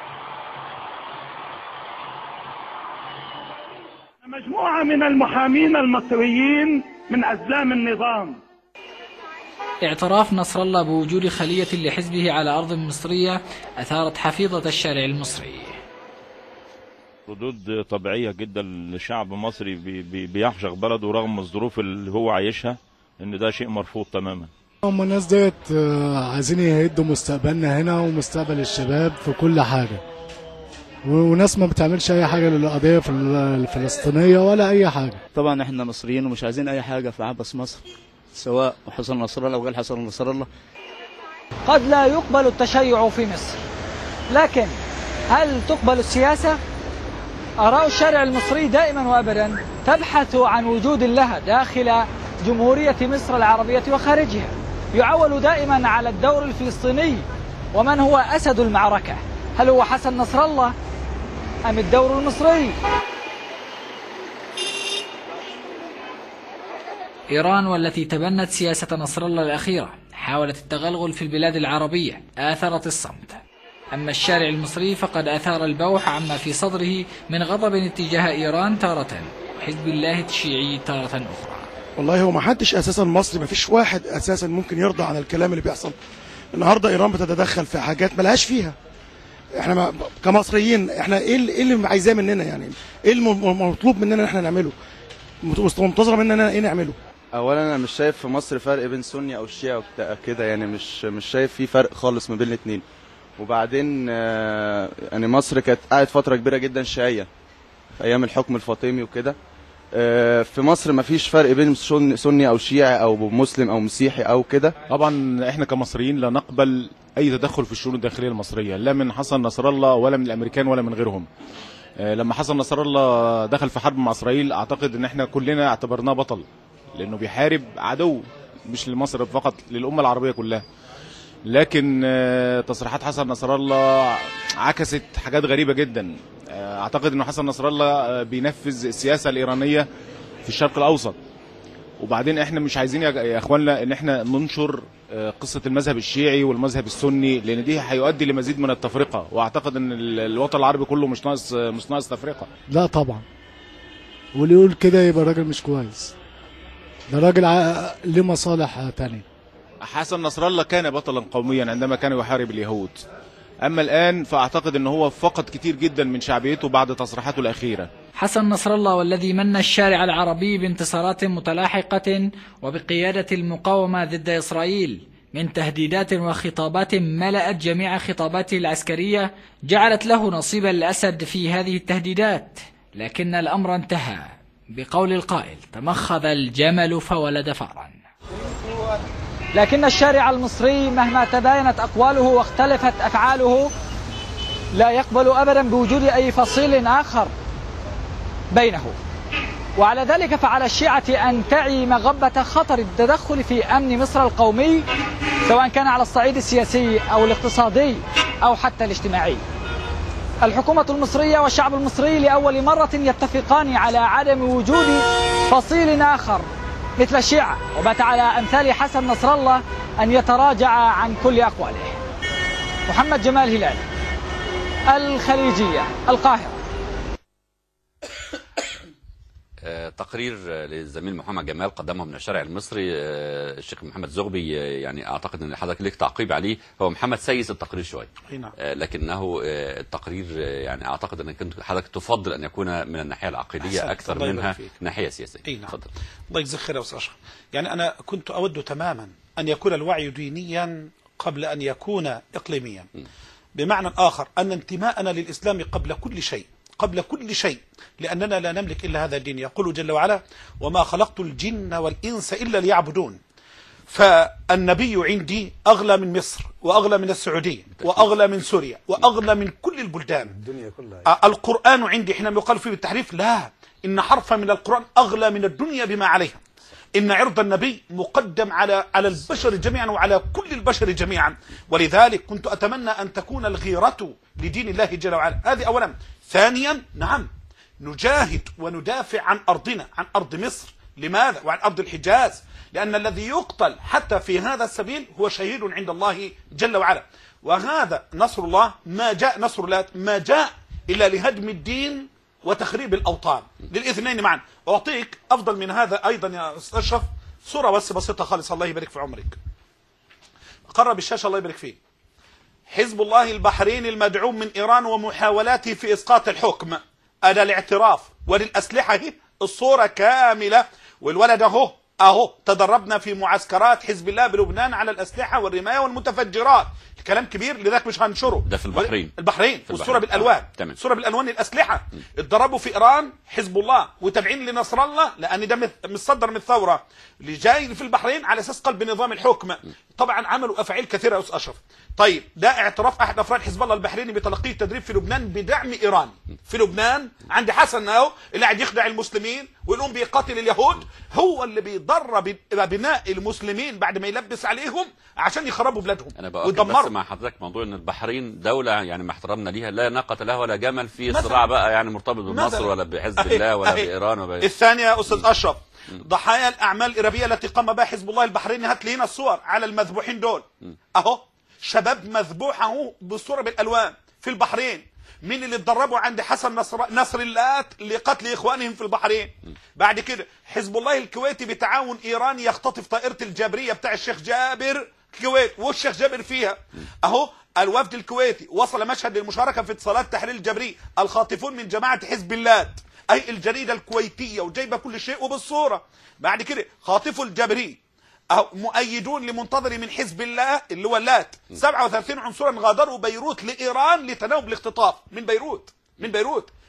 Speaker 5: مجموعة من المحامين المصريين من أزلام النظام.
Speaker 6: اعتراف نصر الله بوجود خلية لحزبه على أرض مصرية أثارت حفيظة الشارع المصري.
Speaker 7: ردود طبيعية جدا لشعب مصري بيعشق بلده رغم الظروف اللي هو عايشها، ان ده شيء مرفوض تماما.
Speaker 8: هم الناس ديت عايزين يهدوا مستقبلنا هنا ومستقبل الشباب في كل حاجة، وناس ما بتعملش اي حاجة للقضية الفلسطينية ولا اي حاجة.
Speaker 9: طبعا احنا مصريين ومش عايزين اي حاجة في عبس مصر، سواء حسن نصر الله وغير حسن نصر الله.
Speaker 10: قد لا يقبل التشيع في مصر، لكن هل تقبل السياسة؟ آراء الشارع المصري دائما وأبدا تبحث عن وجود لها داخل جمهورية مصر العربية وخارجها. يعول دائما على الدور الفلسطيني ومن هو أسد المعركة، هل هو حسن نصر الله أم الدور المصري؟
Speaker 6: إيران والتي تبنت سياسة نصر الله الأخيرة حاولت التغلغل في البلاد العربية، آثرت الصمت. أما الشارع المصري فقد أثار البوح عما في صدره من غضب اتجاه إيران تارة وحزب الله الشيعي تارة أخرى.
Speaker 11: والله هو ما حدش أساسا مصري، ما فيش واحد أساسا ممكن يرضى عن الكلام اللي بيحصل النهارده. إيران بتتدخل في حاجات ما لهاش فيها. احنا كمصريين احنا ايه اللي عايزاه مننا؟ يعني ايه المطلوب مننا احنا نعمله؟ منتظره مننا ايه نعمله؟
Speaker 12: اولا انا مش شايف في مصر فرق بين سني او شيعي كده، يعني مش شايف في فرق خالص ما بين الاثنين. وبعدين يعني مصر كانت قاعد فتره كبيره جدا شيعيه في ايام الحكم الفاطمي وكده، في مصر مفيش فرق بين سني او شيعي او مسلم او مسيحي او كده.
Speaker 7: طبعا احنا كمصريين لا نقبل اي تدخل في الشؤون الداخليه المصريه، لا من حسن نصر الله ولا من الامريكان ولا من غيرهم. لما حسن نصر الله دخل في حرب مع اسرائيل اعتقد ان احنا كلنا اعتبرناه بطل، لانه بيحارب عدو مش لمصر فقط، للامه العربيه كلها. لكن تصريحات حسن نصر الله عكست حاجات غريبه جدا. اعتقد انه حسن نصر الله بينفذ السياسه الايرانيه في الشرق الاوسط. وبعدين احنا مش عايزين يا اخواننا ان احنا ننشر قصه المذهب الشيعي والمذهب السني، لان دي هيؤدي لمزيد من التفرقه، واعتقد ان الوطن العربي كله مش ناقص تفرقه.
Speaker 8: لا طبعا، واللي يقول كده يبقى راجل مش كويس، ده راجل ليه مصالح تانية.
Speaker 7: حسن نصر الله كان بطلا قوميا عندما كان يحارب اليهود، اما الان فاعتقد ان هو فقد كتير جدا من شعبيته بعد تصريحاته الاخيره.
Speaker 6: حسن نصر الله والذي من الشارع العربي بانتصارات متلاحقة وبقيادة المقاومة ضد إسرائيل من تهديدات وخطابات ملأت جميع خطاباته العسكرية جعلت له نصيب الأسد في هذه التهديدات، لكن الأمر انتهى بقول القائل: تمخض الجمل فولد فأرا.
Speaker 10: لكن الشارع المصري مهما تباينت أقواله واختلفت أفعاله لا يقبل أبدا بوجود أي فصيل آخر بينه، وعلى ذلك فعلى الشيعة أن تعي مغبة خطر التدخل في أمن مصر القومي، سواء كان على الصعيد السياسي أو الاقتصادي أو حتى الاجتماعي. الحكومة المصرية والشعب المصري لأول مرة يتفقان على عدم وجود فصيل آخر مثل الشيعة، وبات على أمثال حسن نصر الله أن يتراجع عن كل أقواله. محمد جمال هلال، الخليجية، القاهرة.
Speaker 1: تقرير للزميل محمد جمال قدمه من الشارع المصري الشيخ محمد زغبي، يعني اعتقد ان حضرتك ليك تعقيب عليه. هو محمد سيس التقرير شويه، لكنه التقرير يعني اعتقد ان كنت حضرتك تفضل ان يكون من الناحيه العقيديه اكثر منها ناحيه سياسيه.
Speaker 3: نعم. تفضل. الله يجزيك خير يا استاذ اشرف. يعني انا كنت اود تماما ان يكون الوعي دينيا قبل ان يكون اقليميا، بمعنى اخر ان انتماءنا للاسلام قبل كل شيء، لأننا لا نملك إلا هذا الدين. يقول جل وعلا: وما خلقت الجن والإنس إلا ليعبدون. فالنبي عندي أغلى من مصر، وأغلى من السعودية، وأغلى من سوريا، وأغلى من كل البلدان.
Speaker 2: الدنيا كلها.
Speaker 3: القرآن عندي حينما يقال فيه بالتحريف، لا، إن حرفا من القرآن أغلى من الدنيا بما عليها. إن عرض النبي مقدم على البشر جميعا وعلى كل البشر جميعا، ولذلك كنت أتمنى أن تكون الغيرة لدين الله جل وعلا. هذه أولا. ثانيا، نعم، نجاهد وندافع عن أرضنا، عن أرض مصر. لماذا؟ وعن أرض الحجاز، لأن الذي يقتل حتى في هذا السبيل هو شهيد عند الله جل وعلا. وهذا نصر الله، ما جاء نصر الله ما جاء إلا لهدم الدين وتخريب الأوطان، للاثنين معا. أعطيك أفضل من هذا أيضا يا أستاذ أشرف، صورة بس بسيطة خالص، الله يبارك في عمرك. قرب الشاشة الله يبارك فيه. حزب الله البحريني المدعوم من إيران ومحاولاته في إسقاط الحكم، أدى الاعتراف وللأسلحة، الصورة كاملة. والولد أهو تدربنا في معسكرات حزب الله بلبنان على الأسلحة والرماية والمتفجرات. الكلام كبير لذلك مش هنشره.
Speaker 1: ده في
Speaker 3: البحرين والصورة بالألوان. الصورة بالألوان الأسلحة. اتدربوا في إيران حزب الله وتابعين لنصر الله، لأن ده مصدر من الثورة اللي جاي في البحرين على أساس قلب نظام الحكم. طبعا عملوا أفعال كثيرة يا أستاذ أشرف. طيب، ده اعتراف أحد أفراد حزب الله البحريني بتلقيه التدريب في لبنان بدعم إيران. في لبنان عندي حسن أهو اللي قاعد يخدع المسلمين ويقوم بيقاتل اليهود، هو اللي بيدرب أبناء المسلمين بعد ما يلبس عليهم عشان يخربوا بلادهم.
Speaker 1: أنا بقى بس مع حضرتك موضوع ان البحرين دولة يعني مع احترامنا ليها لا ناقة لها ولا جمل في صراع بقى يعني مرتبط بمصر ولا بحزب الله ولا بإيران ولا
Speaker 3: الثانية يا أستاذ أشرف، ضحايا الأعمال الإرهابية التي قام بها حزب الله البحريني، هات لي هنا الصور على المذبوحين دول أهو، شباب مذبوح أهو بالصورة بالألوان في البحرين. مين اللي اتدربوا عند حسن نصر الله لقتل إخوانهم في البحرين؟ بعد كده حزب الله الكويتي بتعاون إيراني يختطف طائرة الجابرية بتاع الشيخ جابر الكويت، والشيخ جابر فيها أهو. الوفد الكويتي وصل مشهد للمشاركة في اتصالات تحرير الجبري، الخاطفون من جماعة حزب الله، أي الجريدة الكويتية، وجايبة كل شيء وبالصورة. بعد كده خاطفوا الجبري أو مؤيدون لمنتظري من حزب الله اللي هو اللات، 37 عنصرا غادروا بيروت لإيران لتناوب الاختطاف من بيروت.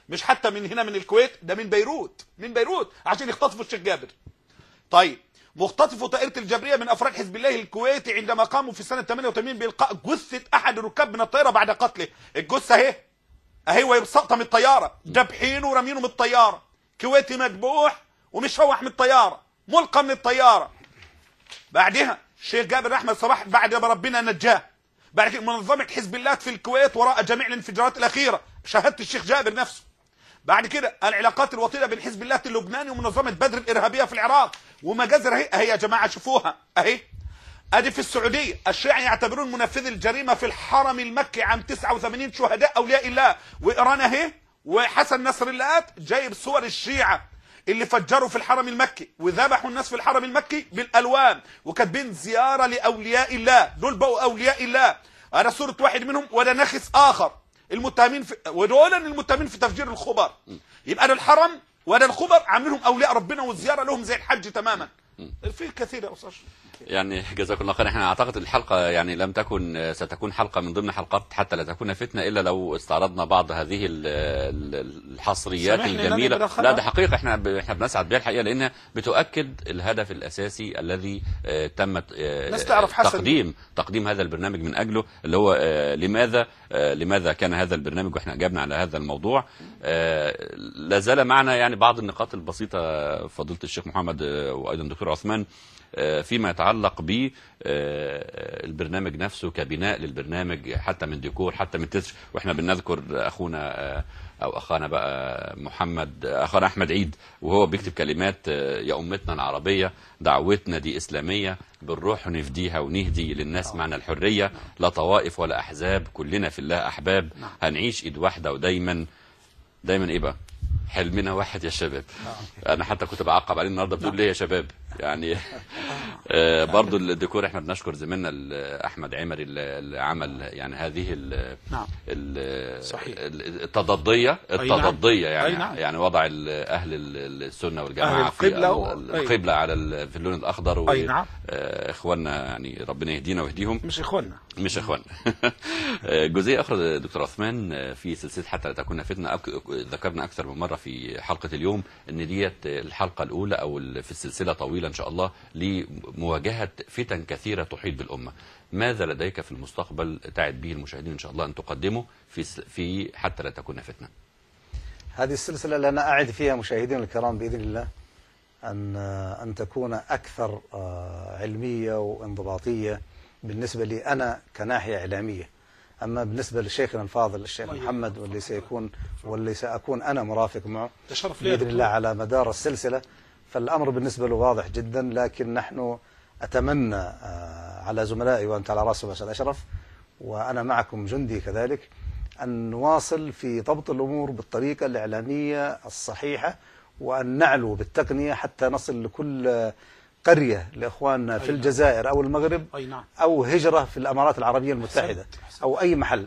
Speaker 3: مش حتى من هنا من الكويت، ده من بيروت، من بيروت عشان يختطفوا الشيخ جابر. طيب مختطفوا طائرة الجبرية من أفراد حزب الله الكويتي عندما قاموا في سنة 88 بإلقاء جثة أحد الركاب من الطائرة بعد قتله. الجثة أهي وهي ساقطة من الطيارة، جابحينه ورامينه من الطيارة، كويتي مذبوح ومشوح من الطيارة، ملقى من الطيارة. بعدها الشيخ جابر أحمد صباح بعد ما ربنا نجاه، بعد كده منظمة حزب الله في الكويت وراء جميع الانفجارات الأخيرة، شهادة الشيخ جابر نفسه. بعد كده العلاقات الوطيدة بين حزب الله اللبناني ومنظمة بدر الإرهابية في العراق ومجازر أهي يا جماعة شوفوها أهي. أدي في السعودية الشيعة يعتبرون منفذ الجريمة في الحرم المكي عام 89 شهداء أولياء الله، وإيران أهي وحسن نصر الله جايب صور الشيعة اللي فجروا في الحرم المكي وذبحوا الناس في الحرم المكي بالألوان وكاتبين زيارة لأولياء الله، دول بقوا أولياء الله. أنا صورة واحد منهم وده ناخس آخر المتهمين في ودول المتهمين في تفجير الخبر. يبقى ده الحرم وده الخبر عاملهم أولياء ربنا والزيارة لهم زي الحج تماما. في كثير يا أستاذ.
Speaker 1: يعني جزاكم الله خير. احنا اعتقد الحلقه يعني لم تكن ستكون حلقه من ضمن حلقات حتى لا تكون فتنه الا لو استعرضنا بعض هذه الحصريات الجميله. لا ده حقيقه احنا بنسعد بها الحقيقه لانها بتؤكد الهدف الاساسي الذي تم تقديم هذا البرنامج من اجله، اللي هو لماذا كان هذا البرنامج، واحنا اجبنا على هذا الموضوع. لا زال معنا يعني بعض النقاط البسيطه فضيله الشيخ محمد وايضا الدكتور عثمان فيما يتعلق بالبرنامج نفسه كبناء للبرنامج، حتى من ديكور حتى من تتر. واحنا بنذكر اخونا او اخانا بقى محمد اخانا احمد عيد وهو بيكتب كلمات يا امتنا العربيه دعوتنا دي اسلاميه بالروح نفديها ونهدي للناس معنى الحريه، لا طوائف ولا احزاب كلنا في الله احباب، هنعيش ايد واحده ودايما ايه بقى حلمنا واحد يا شباب. انا حتى كنت بعقب عليه النهارده بتقول ليه يا شباب يعني. برضو الديكور احنا بنشكر زميلنا احمد عمري اللي عمل يعني هذه التضاديه يعني وضع اهل السنه والجماعه في القبله على في اللون الاخضر، واخواننا يعني ربنا يهدينا ويهديهم.
Speaker 3: مش اخواننا
Speaker 1: جزئيه اخرى دكتور عثمان في سلسله حتى لا تكون فتنه، ذكرنا اكثر من مره في حلقه اليوم ان ديت الحلقه الاولى او في السلسله طويله ان شاء الله لمواجهه فتن كثيره تحيط بالامه. ماذا لديك في المستقبل تعد به المشاهدين ان شاء الله ان تقدمه في حتى لا تكون فتنه؟
Speaker 2: هذه السلسله اللي انا اعد فيها مشاهدينا الكرام باذن الله ان تكون اكثر علميه وانضباطيه بالنسبه لي انا كناحيه اعلاميه. اما بالنسبه لشيخنا الفاضل الشيخ محمد واللي ساكون انا مرافق معه باذن الله على مدار السلسله، فالامر بالنسبه له واضح جدا. لكن نحن اتمنى على زملائي وانت على راسهم استاذ اشرف وانا معكم جندي كذلك ان نواصل في ضبط الامور بالطريقه الاعلاميه الصحيحه، وان نعلو بالتقنيه حتى نصل لكل قريه لاخواننا في الجزائر او المغرب او هجره في الامارات العربيه المتحده او اي محل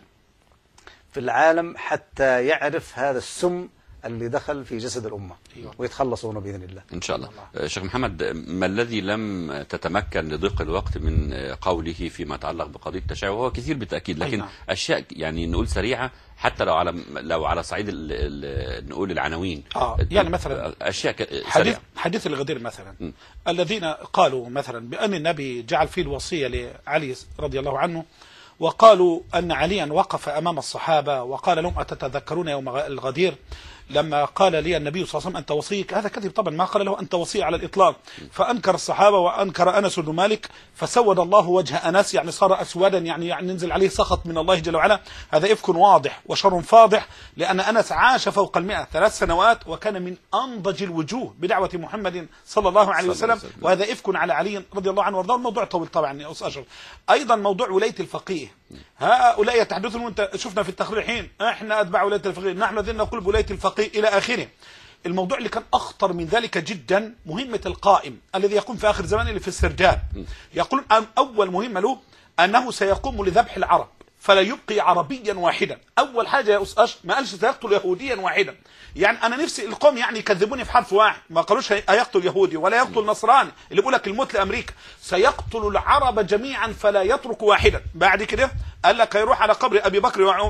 Speaker 2: في العالم حتى يعرف هذا السم اللي دخل في جسد الأمة ويتخلصوا منه بإذن الله
Speaker 1: إن شاء الله. شيخ محمد، ما الذي لم تتمكن لضيق الوقت من قوله فيما يتعلق بقضية التشيع، وهو كثير بالتأكيد، لكن أشياء يعني نقول سريعة حتى لو على صعيد نقول العناوين
Speaker 3: يعني مثلا
Speaker 1: أشياء
Speaker 3: حديث الغدير مثلا الذين قالوا مثلا بأن النبي جعل فيه الوصية لعلي رضي الله عنه، وقالوا أن عليا وقف أمام الصحابة وقال لهم أتتذكرون يوم الغدير لما قال لي النبي صلى الله عليه وسلم أنت وصيك؟ هذا كذب طبعا، ما قال له أنت وصي على الإطلاق. فأنكر الصحابة وأنكر أنس بن مالك، فسود الله وجه أنس يعني صار أسودا، يعني ننزل عليه سخط من الله جل وعلا. هذا إفك واضح وشر فاضح، لأن أنس عاش فوق 3 سنوات وكان من أنضج الوجوه بدعوة محمد صلى الله عليه وسلم، وهذا إفك على علي رضي الله عنه وارضاه. الموضوع طويل طبعا يا أستاذ أشرف. أيضا موضوع ولاية الفقيه، هؤلاء يتحدثون وانت شفنا في التقرير حين احنا اتباع ولايه الفقيه، نحن الذين نقول بولايه الفقيه الى اخره. الموضوع اللي كان اخطر من ذلك جدا مهمه القائم الذي يقوم في اخر زمان اللي في السرداب. يقولون اول مهمه له انه سيقوم لذبح العرب فلا يبقي عربيا واحدا. اول حاجه يا استاذ ما قالش سيقتل يهوديا واحدا، يعني انا نفسي القوم يعني يكذبوني في حرف واحد، ما قالوش هيقتل يهودي ولا يقتل نصراني اللي بيقول لك الموت لامريكا، سيقتل العرب جميعا فلا يترك واحدا. بعد كده قال لك هيروح على قبر ابي بكر وعمر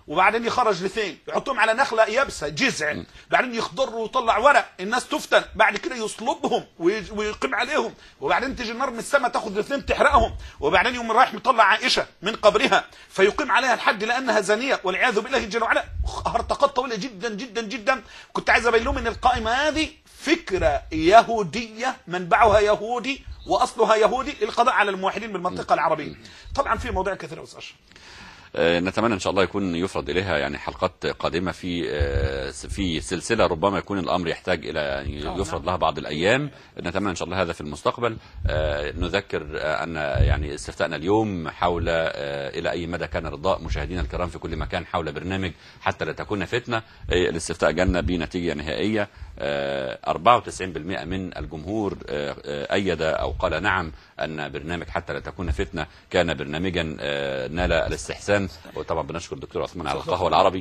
Speaker 3: وبعدين يخرج الاثنين يحطهم على نخله يابسه جذع، بعدين يخضروا ويطلع ورق، الناس تفتن، بعد كده يصلبهم ويقيم عليهم، وبعدين تيجي النار من السماء تاخذ الاثنين تحرقهم، وبعدين يوم رايح مطلع عائشه من قبرها فيقيم عليها الحد لانها زانيه والعياذ بالله جل وعلا. هرطقات طويله جدا جدا جدا. كنت عايز ابين لهم ان القائمه هذه فكره يهوديه منبعها يهودي واصلها يهودي للقضاء على الموحدين بالمنطقه العربيه. طبعا في مواضيع كثيره استاذ اشرف.
Speaker 1: نتمنى ان شاء الله يكون يفرض اليها يعني حلقات قادمه في سلسله، ربما يكون الامر يحتاج الى يعني يفرض لها بعض الايام. نتمنى ان شاء الله هذا في المستقبل. نذكر ان يعني استفتاءنا اليوم حول الى اي مدى كان رضاء مشاهدينا الكرام في كل مكان حول برنامج حتى لا تكون فتنه. الاستفتاء جانا بنتيجه نهائيه، 94% من الجمهور ايد او قال نعم ان برنامج حتى لا تكون فتنه كان برنامجا نال الاستحسان. وطبعا بنشكر الدكتور عثمان على القهوه العربي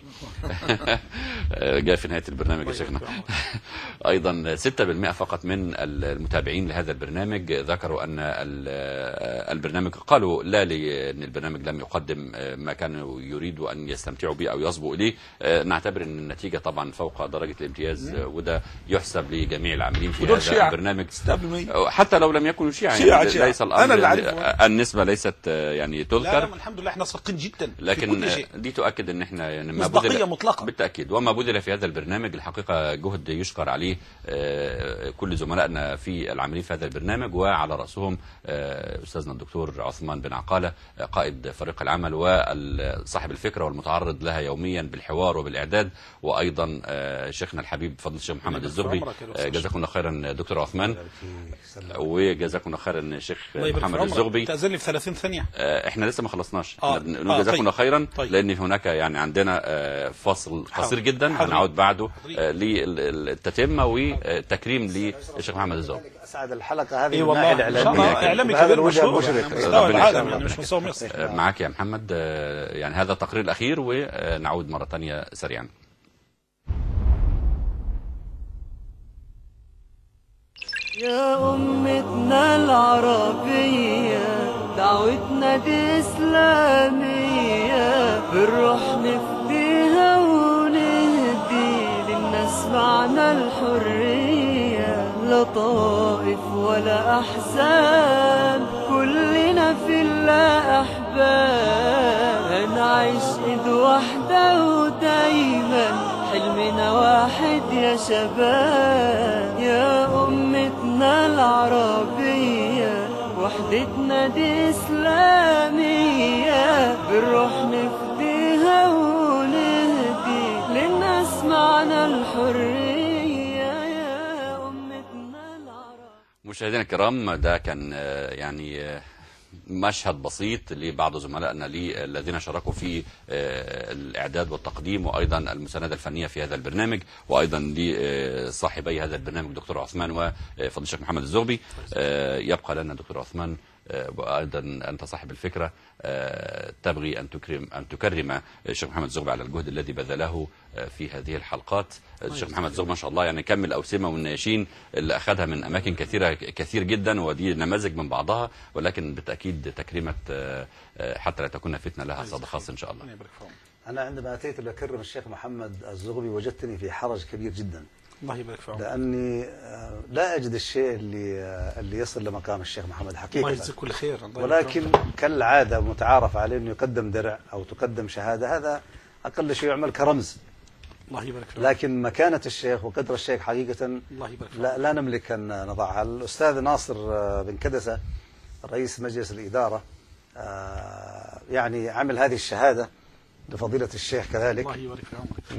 Speaker 1: جاء في نهايه البرنامج يا شيخنا. ايضا 6% فقط من المتابعين لهذا البرنامج ذكروا ان البرنامج قالوا لا لان البرنامج لم يقدم ما كانوا يريدوا ان يستمتعوا به او يصبوا اليه. نعتبر ان النتيجه طبعا فوق درجه الامتياز، وده يحسب لجميع العاملين في هذا البرنامج حتى لو لم يكونوا شيعة. يعني ليس الامر النسبه ليست يعني تذكر.
Speaker 3: لا الحمد لله احنا صادقين جدا،
Speaker 1: لكن دي تؤكد ان احنا يعني ما
Speaker 3: مصداقيه مطلقه
Speaker 1: بالتاكيد. وما بذل في هذا البرنامج الحقيقه جهد يشكر عليه كل زملائنا في العاملين في هذا البرنامج، وعلى راسهم استاذنا الدكتور عثمان بن عقاله قائد فريق العمل وصاحب الفكره والمتعرض لها يوميا بالحوار وبالاعداد، وايضا شيخنا الحبيب فضل الشيخ محمد الزغبي. جزاكم الله خيرا دكتور عثمان، وجزاكم الله خيرا الشيخ محمد الزغبي.
Speaker 3: تأذن لي في 30 ثانيه.
Speaker 1: احنا لسه ما خلصناش. جزاكم الله خيرا. لان هناك يعني عندنا فاصل قصير جدا هنعود بعده للتتمه والتكريم للشيخ محمد الزغبي.
Speaker 2: اسعد الحلقه هذه
Speaker 3: والله اعلامي كبير مشهور يعني مش مستوى مصر.
Speaker 1: معك يا محمد. يعني هذا التقرير الاخير ونعود مره ثانيه سريعا.
Speaker 13: يا أمتنا العربية دعوتنا دي إسلامية، بالروح نفديها ونهدي للناس معنى الحرية، لا طائف ولا أحزاب كلنا في الله أحباب، هنعيش إيد واحدة ودايما حلمنا واحد يا شباب. يا أمتنا العربية وحدتنا دي إسلامية، بالروح نفديها ونهدي للناس معنى الحرية، يا أمتنا العربية.
Speaker 1: مشاهدينا الكرام، ده كان يعني مشهد بسيط لبعض زملائنا الذين شاركوا في الإعداد والتقديم وأيضا المساندة الفنية في هذا البرنامج، وأيضا لصاحبي هذا البرنامج دكتور عثمان وفضل الشيخ محمد الزغبي. يبقى لنا دكتور عثمان وأيضا أنت صاحب الفكرة تبغي أن تكرم الشيخ محمد الزغبي على الجهد الذي بذله في هذه الحلقات. الشيخ محمد الزغبي ما شاء الله يعني كمل أوسمة والنياشين اللي أخذها من أماكن كثير جدا، ودي نماذج من بعضها، ولكن بالتأكيد تكريمة حتى لا تكون فتنة لها صدى خاص إن شاء الله.
Speaker 2: أنا عندما أتيت لأكرم الشيخ محمد الزغبي وجدتني في حرج كبير جدا.
Speaker 3: الله يبارك فيك.
Speaker 2: لأني لا أجد الشيء اللي يصل لمقام الشيخ محمد حقيقة.
Speaker 3: الله يجزيك كل خير.
Speaker 2: ولكن كالعادة متعارف عليه أنه يقدم درع أو تقدم شهادة، هذا أقل شيء يعمل كرمز.
Speaker 3: الله يبارك فيك.
Speaker 2: لكن مكانة الشيخ وقدر الشيخ حقيقة
Speaker 3: الله يبارك فيك.
Speaker 2: لا نملك أن نضعها. الأستاذ ناصر بن كدسة رئيس مجلس الإدارة يعني عمل هذه الشهادة لفضيلة الشيخ كذلك.
Speaker 3: الله يبارك فيك.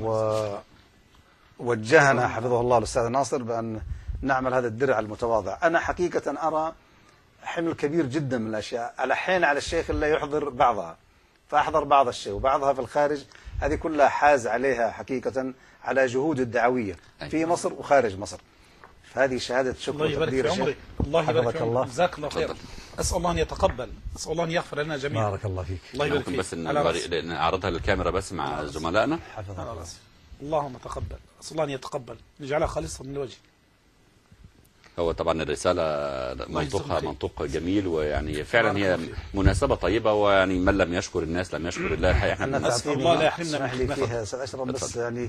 Speaker 2: ووجهنا حفظه الله الأستاذ ناصر بأن نعمل هذا الدرع المتواضع. أنا حقيقة أرى حمل كبير جدا من الأشياء، ألحين على الشيخ اللي يحضر بعضها، فأحضر بعض الشيء وبعضها في الخارج، هذه كلها حاز عليها حقيقة على جهود الدعوية في مصر وخارج مصر. فهذه شهادة شكر وتقدير
Speaker 3: الشيخ. الله يبارك فيك.
Speaker 2: الله.
Speaker 3: جزاك الله خير. أسأل الله أن يتقبل، أسأل الله أن يغفر لنا جميعا.
Speaker 2: بارك الله فيك.
Speaker 1: الله يبارك فيك. بس نعرضها للكاميرا بس مع زملائنا.
Speaker 2: حفظك الله.
Speaker 3: اللهم تقبل، أسأل الله أن يتقبل، نجعلها خالصة من الوجه.
Speaker 1: هو طبعا الرسالة منطقها منطق جميل، ويعني فعلا هي مناسبة طيبة، ويعني من لم يشكر الناس لم يشكر الله. الحقيقة احنا
Speaker 3: نسأل الله لا يحرمنا من
Speaker 2: خدمته. فيها أستاذ أشرف، بس يعني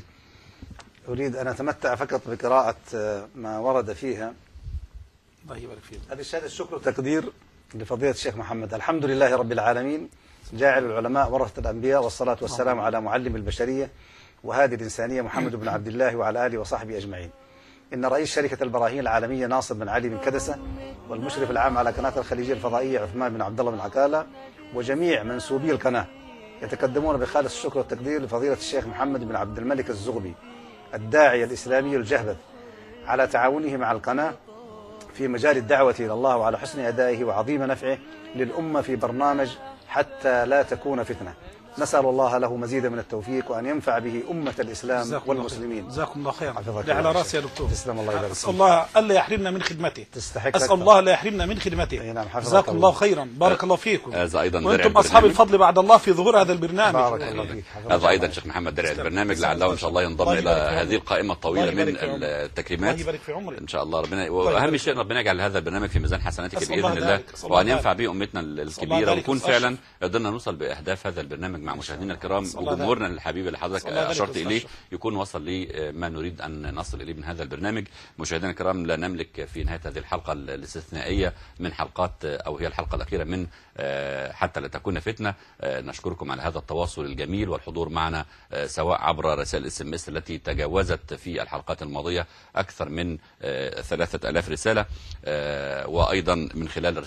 Speaker 2: أريد أن أتمتع فقط بقراءة ما ورد فيها.
Speaker 3: الله يبارك فيك.
Speaker 2: هذه الشهادة الشكر والتقدير لفضيلة الشيخ محمد. الحمد لله رب العالمين جاعل العلماء ورثة الأنبياء، والصلاة والسلام على معلم البشرية وهادي الإنسانية محمد بن عبد الله وعلى آله وصحبه أجمعين. إن رئيس شركة البراهين العالمية ناصر بن علي بن كدسة، والمشرف العام على قناة الخليجية الفضائية عثمان بن عبد الله بن عكالة، وجميع منسوبي القناة يتقدمون بخالص الشكر والتقدير لفضيلة الشيخ محمد بن عبد الملك الزغبي الداعية الإسلامي الجهبذ على تعاونه مع القناة في مجال الدعوة إلى الله، وعلى حسن أدائه وعظيم نفعه للأمة في برنامج حتى لا تكون فتنة. نسأل الله له مزيدا من التوفيق، وأن ينفع به أمة الإسلام والمسلمين.
Speaker 3: جزاكم الله خيرا. على راسي يا دكتور.
Speaker 2: تسلم الله يبارك فيك.
Speaker 3: أسأل الله ألا يحرمنا من خدمته.
Speaker 2: تستحق.
Speaker 3: أسأل الله لا يحرمنا من خدمته. جزاكم الله خيرا. بارك الله فيكم.
Speaker 1: هذا أيضا
Speaker 3: وأنتم أصحاب الفضل بعد الله في ظهور هذا البرنامج.
Speaker 2: بارك الله فيك.
Speaker 1: هذا أيضا شيخ محمد درع البرنامج، لعله إن شاء الله ينضم إلى هذه القائمة الطويلة من التكريمات.
Speaker 3: الله يبارك في عمرك.
Speaker 1: إن شاء الله ربنا، وأهم شيء ربنا يجعل هذا البرنامج في ميزان حسناتك بإذن الله، وأن ينفع به أمتنا الكبيرة، ونكون فعلا قدرنا نوصل بأهداف هذا البرنامج مع مشاهدينا الكرام، وجمهورنا الحبيب اللي حضرتك أشرت إليه يكون وصل لي ما نريد أن نصل إليه من هذا البرنامج. مشاهدينا الكرام، لا نملك في نهاية هذه الحلقة الاستثنائية من حلقات، أو هي الحلقة الأخيرة من حتى لا تكون فتنة، نشكركم على هذا التواصل الجميل والحضور معنا، سواء عبر رسائل SMS التي تجاوزت في الحلقات الماضية أكثر من 3000 رسالة، وأيضا من خلال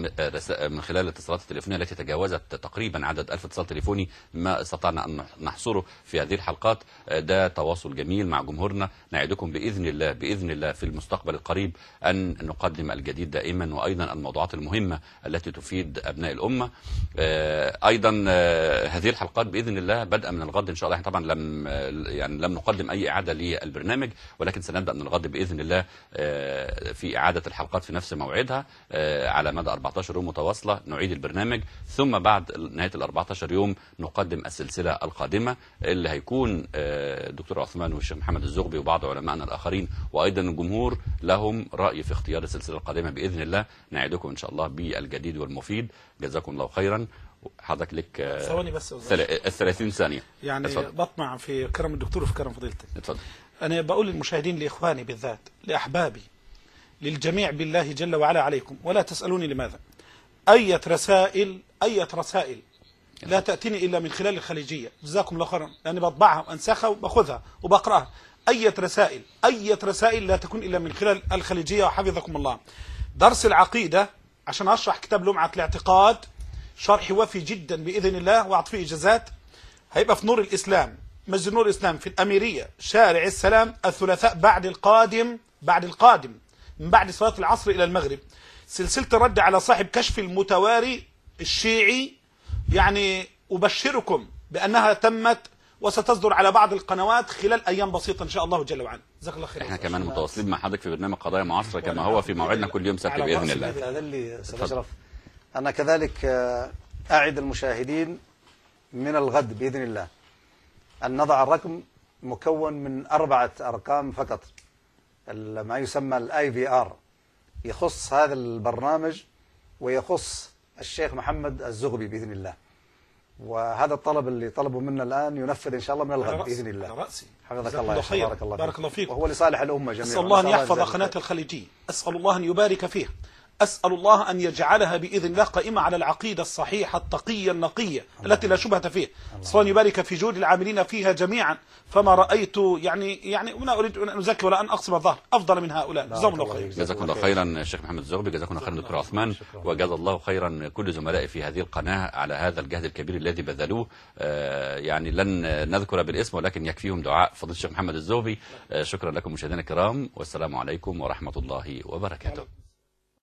Speaker 1: من خلال الاتصالات التليفونية التي تجاوزت تقريبا عدد 1000 اتصال تليفوني ما استطعنا أن نحصره في هذه الحلقات. ده تواصل جميل مع جمهورنا. نعدكم بإذن الله في المستقبل القريب أن نقدم الجديد دائما، وأيضا الموضوعات المهمة التي تفيد أبناء الأمة. أيضا هذه الحلقات بإذن الله بدءا من الغد إن شاء الله. طبعا لم نقدم أي إعادة للبرنامج، ولكن سنبدأ من الغد بإذن الله في إعادة الحلقات في نفس موعدها على مدى 14 يوم متواصلة. نعيد البرنامج، ثم بعد نهاية ال 14 يوم نقدم السلسلة القادمة اللي هيكون الدكتور عثمان والشيخ محمد الزغبي وبعض علمائنا الآخرين، وأيضا الجمهور لهم رأي في اختيار السلسلة القادمة بإذن الله. نعدكم إن شاء الله بالجديد والمفيد. جزاكم الله خيرا. حضرتك لك
Speaker 3: ثواني بس
Speaker 1: 30 ثانية
Speaker 3: يعني. بطمع في كرم الدكتور وفي كرم فضيلتك.
Speaker 1: اتفضل.
Speaker 3: أنا بقول للمشاهدين، لإخواني بالذات، لأحبابي، للجميع بالله جل وعلا عليكم، ولا تسألوني لماذا، أية رسائل لا تأتيني إلا من خلال الخليجية. جزاكم الله خيرا، لأني بطبعها وأنسخها وبأخذها وبقرأها. أية رسائل لا تكون إلا من خلال الخليجية، وحفظكم الله. درس العقيدة عشان أشرح كتاب لمعة الاعتقاد، شرح وفي جدا بإذن الله، وأعطي فيه إجازات. هيبقى في نور الإسلام، مسجد نور الإسلام في الأميرية شارع السلام، الثلاثاء بعد القادم من بعد صلاة العصر إلى المغرب. سلسلة الرد على صاحب كشف المتواري الشيعي، يعني أبشركم بأنها تمت وستصدر على بعض القنوات خلال أيام بسيطة إن شاء الله جل وعلا. جزاك الله خير.
Speaker 1: احنا كمان متواصلين مع حضرتك في برنامج قضايا معاصرة كما هو في موعدنا كل يوم سبت بإذن الله.
Speaker 2: هذا اللي أستاذ أشرف، أنا كذلك أعد المشاهدين من الغد بإذن الله أن نضع الرقم مكون من 4 أرقام فقط، ما يسمى الIVR، يخص هذا البرنامج ويخص الشيخ محمد الزغبي بإذن الله. وهذا الطلب اللي طلبوا منا الآن ينفذ إن شاء الله من الغد بإذن الله.
Speaker 3: رأسي.
Speaker 2: حفظك الله.
Speaker 3: بارك الله فيك.
Speaker 2: وهو لصالح الأمة جميعا.
Speaker 3: أسأل الله أن يحفظ قناة الخليجية، أسأل الله أن يبارك فيها، أسأل الله أن يجعلها بإذن الله قائمة على العقيدة الصحيحة التقية النقية التي لا شبهة فيها. أسأل الله أن يبارك في جهود العاملين فيها جميعا، فما رأيت يعني لا أريد أن أزكي ولا أن أقسم الظهر أفضل من هؤلاء. جزاكم الله خير.
Speaker 1: جزاكم الله خيرا الشيخ محمد الزغبي، جزاكم الله خيرا دكتور عثمان، وجزا الله خيرا كل زملائي في هذه القناة على هذا الجهد الكبير الذي بذلوه. يعني لن نذكر بالاسم، ولكن يكفيهم دعاء فضيلة الشيخ محمد الزغبي. شكرا لكم مشاهدينا الكرام، والسلام عليكم ورحمة الله وبركاته.